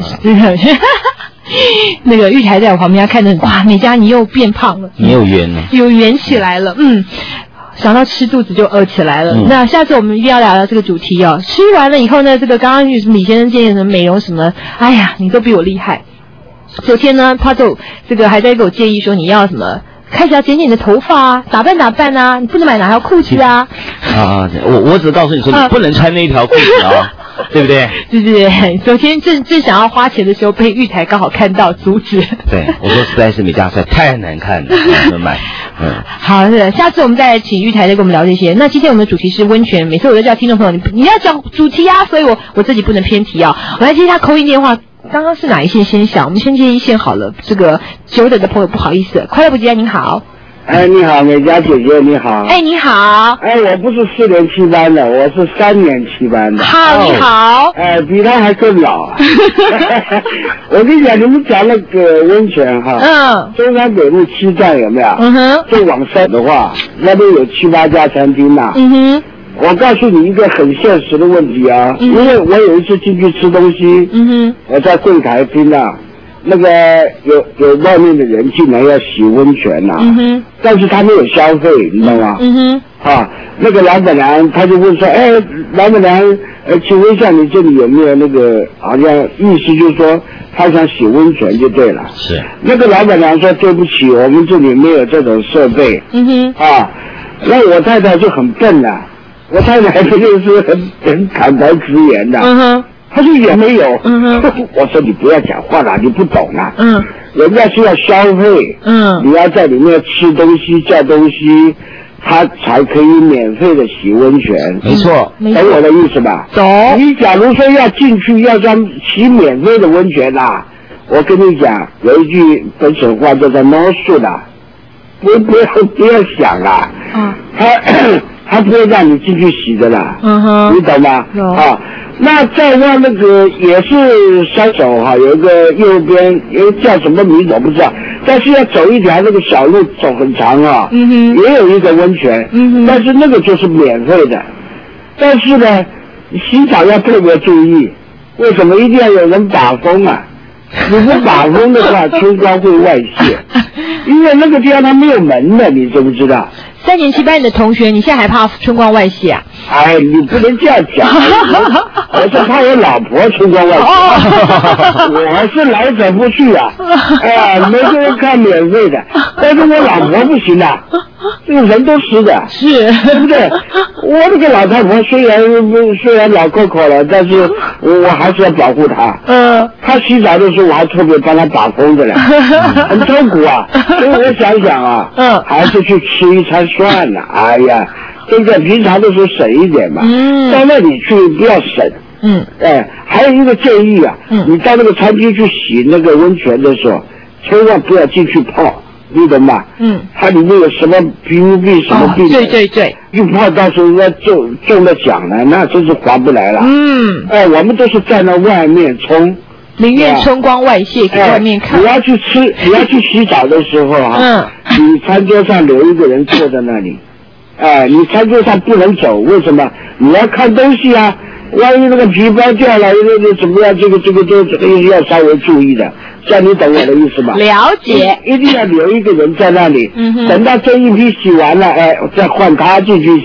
那个玉台在我旁边，看着哇，美嘉你又变胖了， 你又圆了， 又圆起来了。想到吃肚子就饿起来了。那下次我们一定要聊聊这个主题哦。吃完了以后呢，这个刚刚有什么李先生建议什么美容什么，哎呀，你都比我厉害。昨天呢，他就这个还在给我建议说你要什么，开始要剪剪你的头发啊，打扮打扮啊，你不能买哪条裤子啊。 我只告诉你说，你不能穿那条裤子啊。对不对？ 对，昨天正想要花钱的时候，被玉台刚好看到，阻止。 对，我说实在是美嘉实在太难看了，不能买。 好的，下次我们再请玉台再跟我们聊这些。那今天我们的主题是温泉，每次我都叫听众朋友你要讲主题啊，所以我自己不能偏题啊。我来接一下call in电话，刚刚是哪一线先响？我们先接一线好了。这个久等的朋友不好意思，快乐补给站您好。 你好，美嘉姐姐，你好。 你好。 我不是4年7班的，我是3年7班的。 好，你好。 比他还更老。我跟你讲，你们讲那个温泉哈，中山北路7站有没有？就往上的话，那边有7、8家餐厅呐。我告诉你一个很现实的问题啊，因为我有一次进去吃东西，我在柜台听啊。那个有外面的人进来要洗温泉呐，但是他没有消费，你知道吗？那个老板娘他就问说，老板娘，请问一下你这里有没有那个，好像意思就是说他想洗温泉就对了。 是。 那个老板娘说对不起，我们这里没有这种设备。那我太太就很笨了，我太太就是很坦白直言的。他说也没有，我说你不要讲话了，你不懂啊，人家是要消费，你要在里面吃东西叫东西，他才可以免费的洗温泉， 没错， 懂我的意思吧？ 懂。 你假如说要进去要洗免费的温泉啊，我跟你讲，有一句本省话叫做孬数的，不要想啦，他不会让你进去洗的啦，你懂吗？那在那个也是山手哈，有一个右边叫什么名字我不知道，但是要走一条那个小路走很长啊，也有一个温泉，但是那个就是免费的，但是呢，洗澡要特别注意，为什么一定要有人把风啊？你不把风的话，春光会外泄，因为那个地方它没有门的，你知不知道 ？3年7班的同学，你现在还怕春光外泄啊？ 你不能这样讲。我说怕我老婆春光外泄，我是来者不拒啊。每个人看免费的，但是我老婆不行啊，这个人都是的， 是， 对不对？我这个老太婆虽然老扣扣了，但是我还是要保护她。她洗澡的时候我还特别帮她把风的嘞，很痛苦啊。所以我想想啊，还是去吃一餐算了。哎呀，现在平常的时候省一点嘛，到那里去不要省。还有一个建议啊，你到那个餐厅去洗那个温泉的时候，千万不要进去泡，你懂吗？它里面有什么皮肤病什么病？ 对， 一泡到时候要中了奖了，那真是划不来了。我们都是站在外面冲。 宁愿春光外泄给外面看。 你要去洗澡的时候啊，你餐桌上留一个人坐在那里，你餐桌上不能走，为什么？你要看东西啊，万一那个皮包掉了，那怎么样？这个要稍微注意的，这样你懂我的意思吗？ 了解， 一定要留一个人在那里，等到这一批洗完了，再换他进去洗，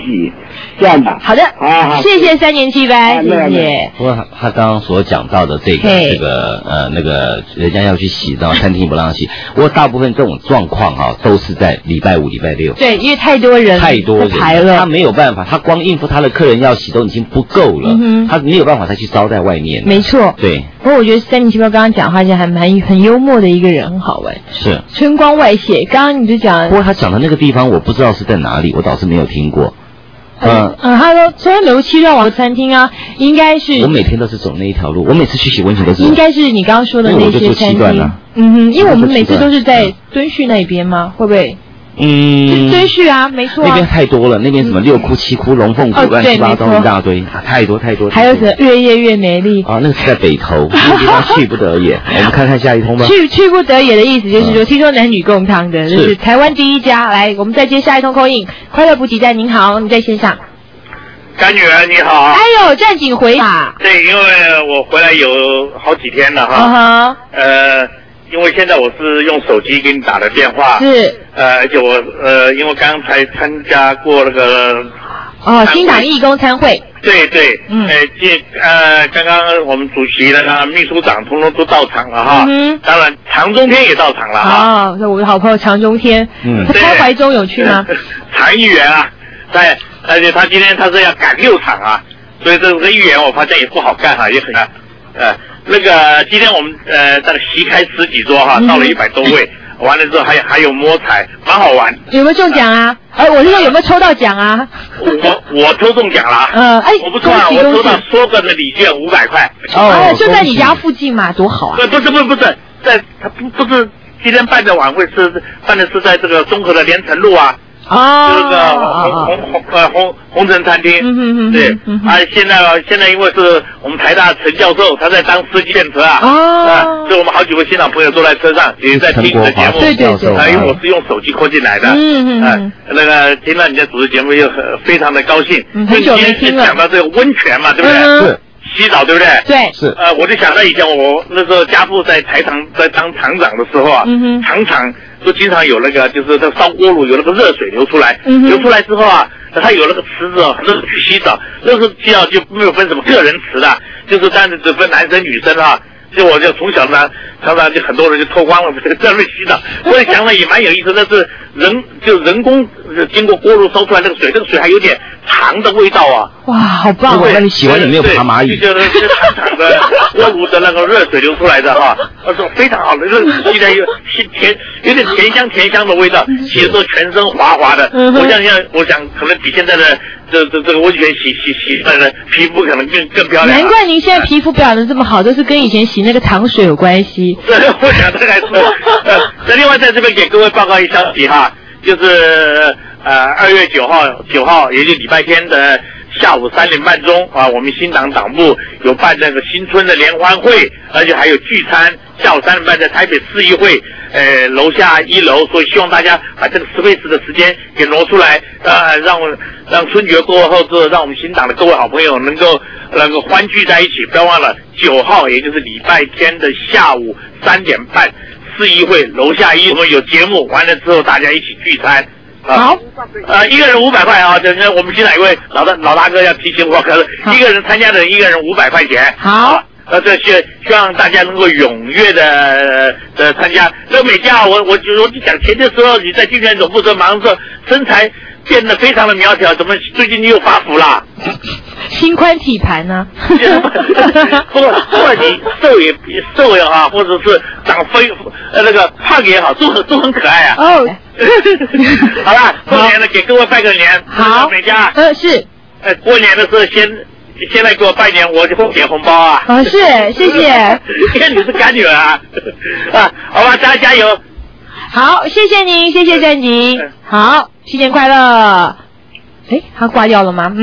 这样的。 好的，好，谢谢3年7班，谢谢。 不过他刚刚所讲到的这个那个人家要去洗，到餐厅不让洗。不过大部分这种状况哈，都是在礼拜5、礼拜6。 对，因为太多人排了， 他没有办法，他光应付他的客人要洗都已经不够了，他没有办法再去招待外面。 没错， 对。 不过我觉得3年7班刚刚讲话还很幽默的一个人，很好玩。 是。 春光外泄，刚刚你就讲。 不过他讲的那个地方我不知道是在哪里，我倒是没有听过。 他说中央流7段网餐厅啊，应该是。 我每天都是走那一条路，我每次去洗温泉都是。 应该是你刚刚说的那些餐厅。因为我们每次都是在敦叙那边吗？会不会？敦叙啊，没错。 那边太多了，那边什么6窟、7窟、龙凤窟，乱七八糟一大堆，太多。 还有什么越夜越美丽？ 那个是在北投，那地方去不得也。我们看看下一通吧。 去不得也的意思就是说，听说男女共汤的，就是台湾第一家。来，我们再接下一通call in。快乐补给站，您好，你在线上。 干女儿你好。 哎呦，战警回马。 对，因为我回来有好几天了哈。因为现在我是用手机给你打的电话， 是， 而且我因为刚才参加过那个新党义工参会， 对，刚刚我们主席那个秘书长通通都到场了哈，当然常中天也到场了哈， 我的好朋友常中天，他开怀中有去吗？ 常议员啊，对，而且他今天他是要赶6场啊，所以这个议员我发现也不好干哈，也很那个今天我们大概席开10几桌哈，到了100多位，完了之后还有摸彩，蛮好玩。 有没有中奖啊？我是说有没有抽到奖啊？ 我抽中奖了。我不错啊，我抽到说个的礼券500块。 就在你家附近嘛，多好啊！ 不是，他不是今天办的晚会办的是在这个中和的连城路啊。这个红尘餐厅，对，现在因为是我们台大陈教授，他在当司机电车所以我们好几位新老朋友都在车上，也在听你的节目， 对， 因为我是用手机 call 进来的，那个听到你的主持节目又非常的高兴， 很久没听了， 讲到这个温泉嘛，对不对？是。洗澡对不对？ 对， 是。 我就想到以前我那时候家父在台厂在当厂长的时候啊，常都经常有那个就是在烧锅炉有那个热水流出来，流出来之后啊，它有那个池子很多人去洗澡，那时候洗澡就没有分什么个人池的，就是单纯只分男生女生啊。就我就从小呢，常常就很多人就脱光了在那边洗澡，所以想想也蛮有意思。那是人工经过锅炉烧出来那个水，这个水还有点糖的味道啊！ 哇，好棒！ 那你洗完有没有爬蚂蚁？ 就是长的锅炉的那个热水流出来的哈，非常好的，洗起来有点甜香的味道，洗的时候全身滑滑的。我想可能比现在的这个温泉洗的皮肤可能更漂亮。 难怪您现在皮肤表现这么好，都是跟以前洗那个糖水有关系。 对，我想这个是。那另外在这边给各位报告一消息哈，就是2月9号，也就礼拜天的下午3点半钟啊，我们新党党部有办那个新春的联欢会，而且还有聚餐。下午3点半在台北市议会楼下1楼，所以希望大家把这个Space的时间给挪出来，让春节过后之后，让我们新党的各位好朋友能够欢聚在一起。不要忘了9号，也就是礼拜天的下午3点半，市议会楼下1楼有节目，完了之后大家一起聚餐。 好， 一个人500块啊！就是我们新党一位老大哥要提醒我，可是一个人参加的一个人500块钱。 好。 这希望大家能够踊跃的参加。那美嘉，我就讲前的时候你在竞选总部时候忙的时候，身材变得非常的苗条，怎么最近你又发福啦？ 心宽体盘呢？ 不管你瘦也好，或者是长肥那个胖也好，都很可爱啊。好啦，过年了，给各位拜个年。 好， 美嘉。 是。 过年的时候先来给我拜年，我就会给红包啊！ 是，谢谢。 因为你是干女儿啊，好吧，大家加油！ 好，谢谢您，谢谢战吉。好，新年快乐！他挂掉了吗？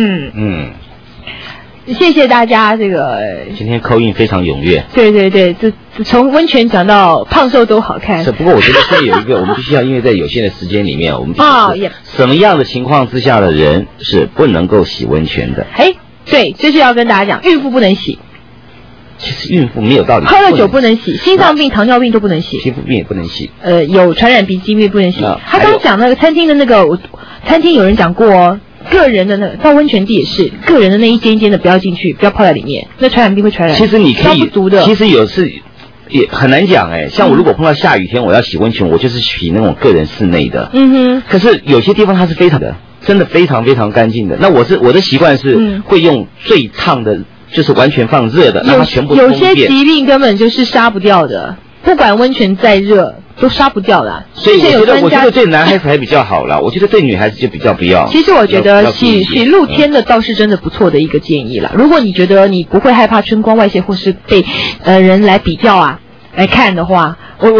谢谢大家，这个今天call in非常踊跃。 对，这从温泉讲到胖瘦都好看。 不过我觉得现在有一个，我们必须要因为在有限的时间里面，我们什么样的情况之下的人是不能够洗温泉的？ 对，这是要跟大家讲，孕妇不能洗。 其实孕妇没有道理。 喝了酒不能洗，心脏病、糖尿病都不能洗， 皮肤病也不能洗。 有传染鼻疾病不能洗。他刚讲那个餐厅的那个，餐厅有人讲过哦， 个人的到温泉地也是个人的那一间一间的不要进去，不要泡在里面，那传染病会传染。 其实你可以， 不足的。 其实有时也很难讲像我如果碰到下雨天我要洗温泉，我就是洗那种个人室内的。可是有些地方它是非常的，真的非常非常干净的。那我的习惯是会用最烫的，就是完全放热的，让它全部有些疾病根本就是杀不掉的，不管温泉再热都杀不掉啦。 所以我觉得对男孩子还比较好啦，我觉得对女孩子就比较不要。 其实我觉得洗露天的倒是真的不错的一个建议啦。如果你觉得你不会害怕春光外泄或是被人来比较啊来看的话，我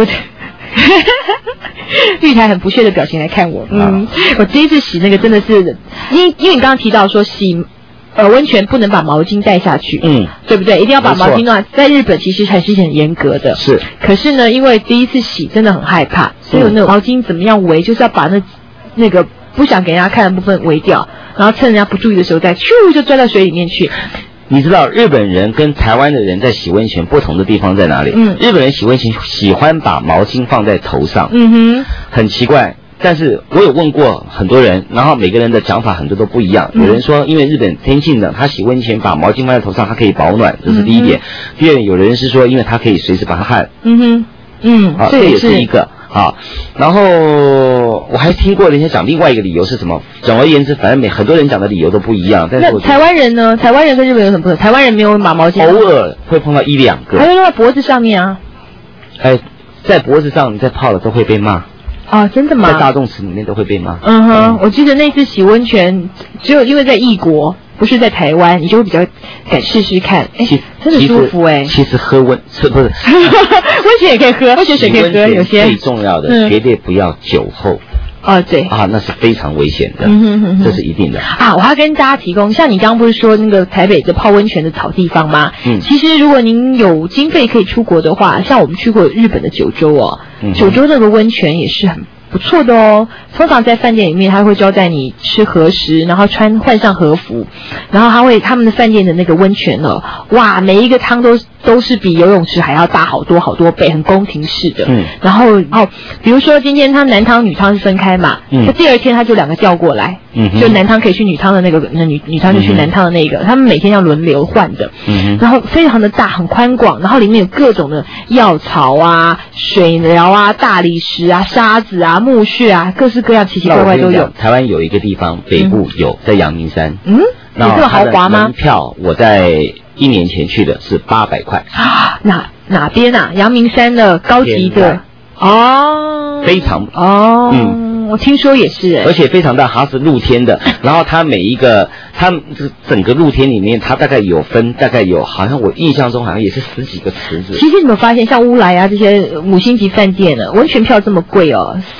玉台很不屑的表情来看我。我第一次洗那个真的是，因为你刚刚提到说洗温泉不能把毛巾带下去，对不对？一定要把毛巾弄。在日本其实还是很严格的， 是。可是呢，因为第一次洗真的很害怕，所以有那种毛巾怎么样围，就是要把那个不想给人家看的部分围掉，然后趁人家不注意的时候再咻就钻到水里面去。 你知道日本人跟台湾的人在洗温泉不同的地方在哪里？日本人洗温泉喜欢把毛巾放在头上，很奇怪。但是我有问过很多人，然后每个人的讲法很多都不一样。有人说，因为日本天气冷，他洗温泉把毛巾放在头上，它可以保暖，这是第一点。第二点，有人是说，因为它可以随时把它汗。这也是一个。然后我还听过人家讲另外一个理由是什么？总而言之，反正很多人讲的理由都不一样。但是那台湾人呢？台湾人跟日本人有什么不同？台湾人没有把毛巾， 偶尔会碰到1-2个， 还会用在脖子上面啊。 在脖子上你再泡了都会被骂。 真的吗？ 在大众池里面都会被骂。 我记得那次洗温泉，只有因为在异国，不是在台湾，你就会比较敢试试看。真的舒服其实喝温泉不是温泉也可以喝，温泉水可以喝，有些最重要的绝对不要酒后。 对那是非常危险的，这是一定的我还跟大家提供，像你刚刚不是说那个台北的泡温泉的好地方吗？其实如果您有经费可以出国的话，像我们去过日本的九州九州那个温泉也是很不错的哦。通常在饭店里面，他会招待你吃和食，然后换上和服，然后他们的饭店的那个温泉哇，每一个汤都是比游泳池还要大好多好多倍，很宫廷式的。然后比如说今天他男汤女汤是分开嘛，那第二天他就2个调过来，就男汤可以去女汤的那个，那女汤就去男汤的那个，他们每天要轮流换的。然后非常的大，很宽广，然后里面有各种的药草啊、水疗啊、大理石啊、沙子啊、木屑啊，各式各样奇奇怪怪都有。 台湾有一个地方北部有，在阳明山。 有这么豪华吗？ 门票我在1年前去的是800块。 哪边啊？阳明山的高级的非常我听说也是而且非常大，它是露天的。然后它整个露天里面，它大概有好像我印象中好像也是10几个池子。 其实你有没有发现，像乌来啊这些5星级饭店呢，温泉票这么贵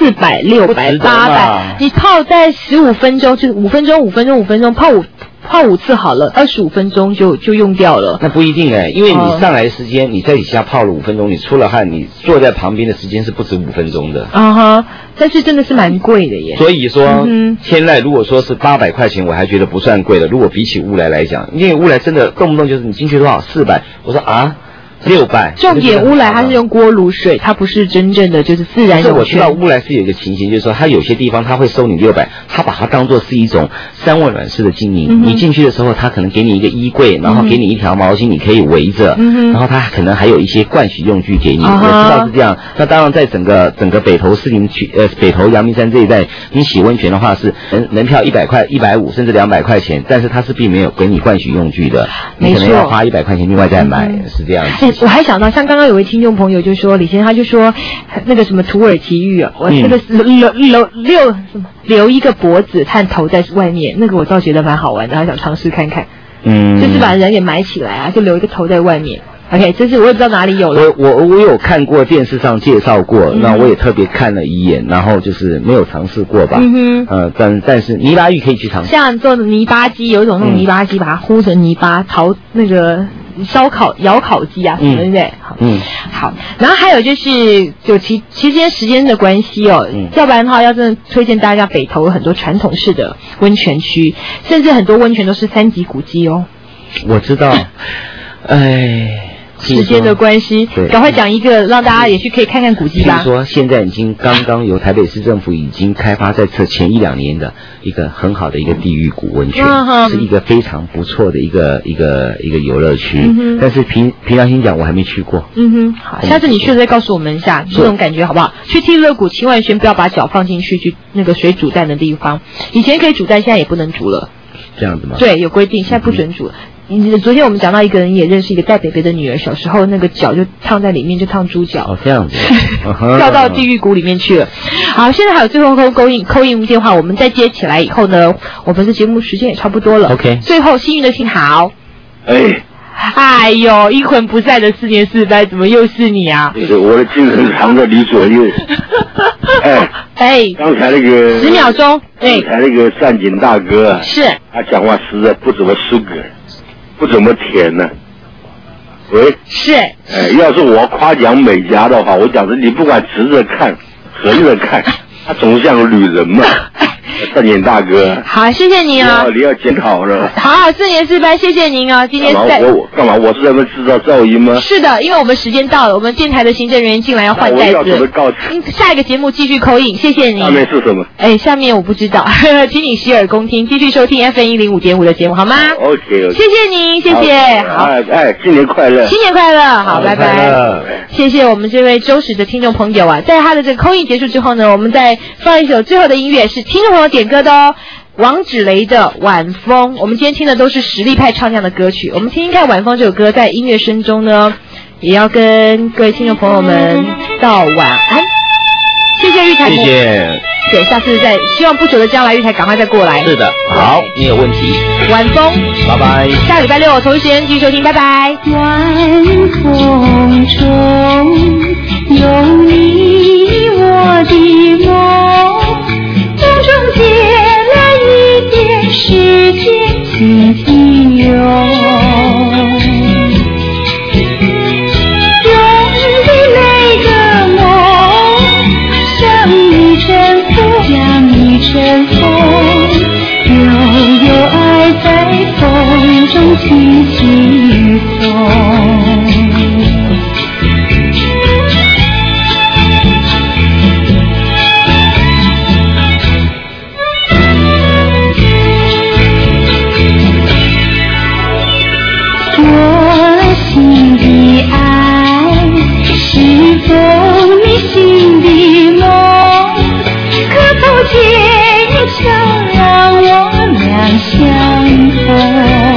400、600、800，你泡在15分钟，就5分钟泡5次好了，25分钟就用掉了。 那不一定因为你上来时间，你在底下泡了5分钟，你出了汗，你坐在旁边的时间是不止5分钟的。 但是真的是蛮贵的耶。 所以说，天籁如果说是800块钱，我还觉得不算贵的。如果比起乌来来讲，因为乌来真的动不动就是你进去多少400，我说600。 重点乌来它是用锅炉水，它不是真正的就是自然涌泉。 我知道乌来是有一个情形，就是说它有些地方它会收你600，它把它当作是一种3温暖式的经营。你进去的时候，它可能给你一个衣柜，然后给你一条毛巾，你可以围着，然后它可能还有一些盥洗用具给你。我知道是这样。那当然，在整个北投士林区北投阳明山这一带，你洗温泉的话是门票100块、150甚至200块钱，但是它是并没有给你盥洗用具的，你可能要花100块钱另外再买，是这样子。 我还想到，像刚刚有位听众朋友就说，李先生他就说那个什么土耳其浴我这个留一个脖子和头在外面，那个我倒觉得蛮好玩的，还想尝试看看。就是把人给埋起来就留一个头在外面。OK， 这是我也不知道哪里有了。 我有看过电视上介绍过，那我也特别看了一眼，然后就是没有尝试过吧。但是泥巴浴可以去尝试。像做泥巴鸡，有一种那种泥巴鸡，把它糊成泥巴，那个窑烤鸡啊，对不对？好。然后还有就是其实时间的关系要不然的话，要真的推荐大家北投有很多传统式的温泉区，甚至很多温泉都是3级古迹哦。 我知道， 时间的关系，赶快讲一个，让大家也去可以看看古迹吧。 听说现在已经刚刚由台北市政府已经开发在前1-2年的一个很好的一个地狱谷温泉，是一个非常不错的一个游乐区。但是凭良心讲，我还没去过。 好，下次你去了再告诉我们一下这种感觉好不好？去地狱谷，请完全不要把脚放进去那个水煮蛋的地方。以前可以煮蛋，现在也不能煮了。 这样子吗？ 对，有规定，现在不准煮了。昨天我们讲到一个人也认识一个带北北的女儿，小时候那个脚就烫在里面，就烫猪脚。 哦，这样子， 掉到地狱谷里面去了。好，现在还有最后扣印电话，我们再接起来以后呢，我们的节目时间也差不多了。 OK， 最后幸运的信好。哎呦，阴魂不散的4年4班，怎么又是你啊？ 我的精神藏在你左右。刚才那个 10秒钟， 刚才那个善景大哥是他讲话实在不怎么适格，不怎么甜呢。喂， 是， 要是我夸奖美嘉的话，我讲的你不管直着看、横着看，她总像个女人嘛。善景大哥， 好，谢谢您啊！ 你要检讨了。 好，4年4班，谢谢您啊！今天干嘛？我是在那制造噪音吗？ 是的，因为我们时间到了，我们电台的行政人员进来要换袋子。 我要怎么告辞？ 下一个节目继续扣印，谢谢您。 下面是什么？ 下面我不知道，请你洗耳恭听，继续收听 FM105.5的节目好吗 ？OK， 谢谢您，谢谢。好， 新年快乐！ 新年快乐！好，拜拜。谢谢我们这位忠实的听众朋友啊，在他的这个扣印结束之后呢，我们再放一首最后的音乐，是听众朋友点歌的哦。王芷雷的《晚风》，我们今天听的都是实力派唱将的歌曲。我们听听看《晚风》这首歌，在音乐声中呢，也要跟各位听众朋友们道晚安。谢谢玉台， 谢谢。 对，下次再希望不久的将来玉台赶快再过来。 是的，好，没有问题。 晚风， 拜拜。 下礼拜6同一时间继续收听，拜拜。 晚风中有你我的梦，风中借来一点时间轻轻用，用的每个梦像一阵风，像一阵风，悠悠爱在风中轻轻送。走你心的梦，可否借一场让我俩相逢？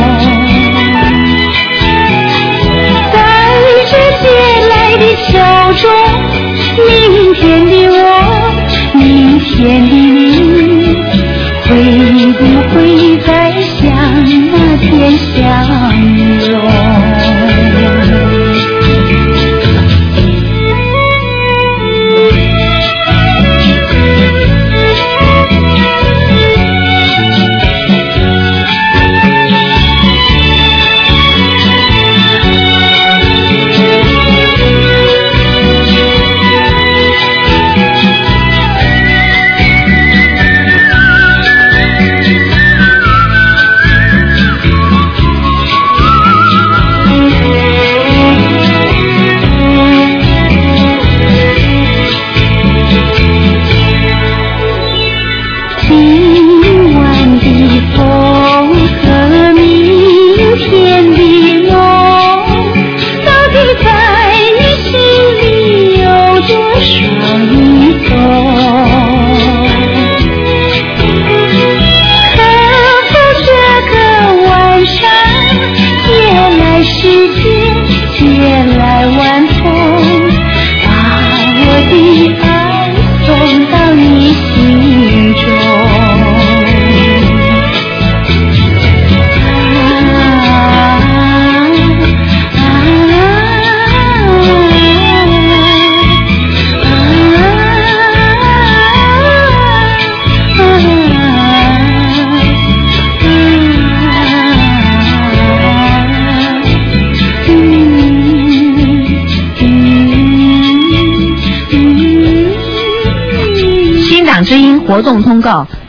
在这借来的笑中，明天的我，明天的你，会不会再像那天相拥？ 活动通告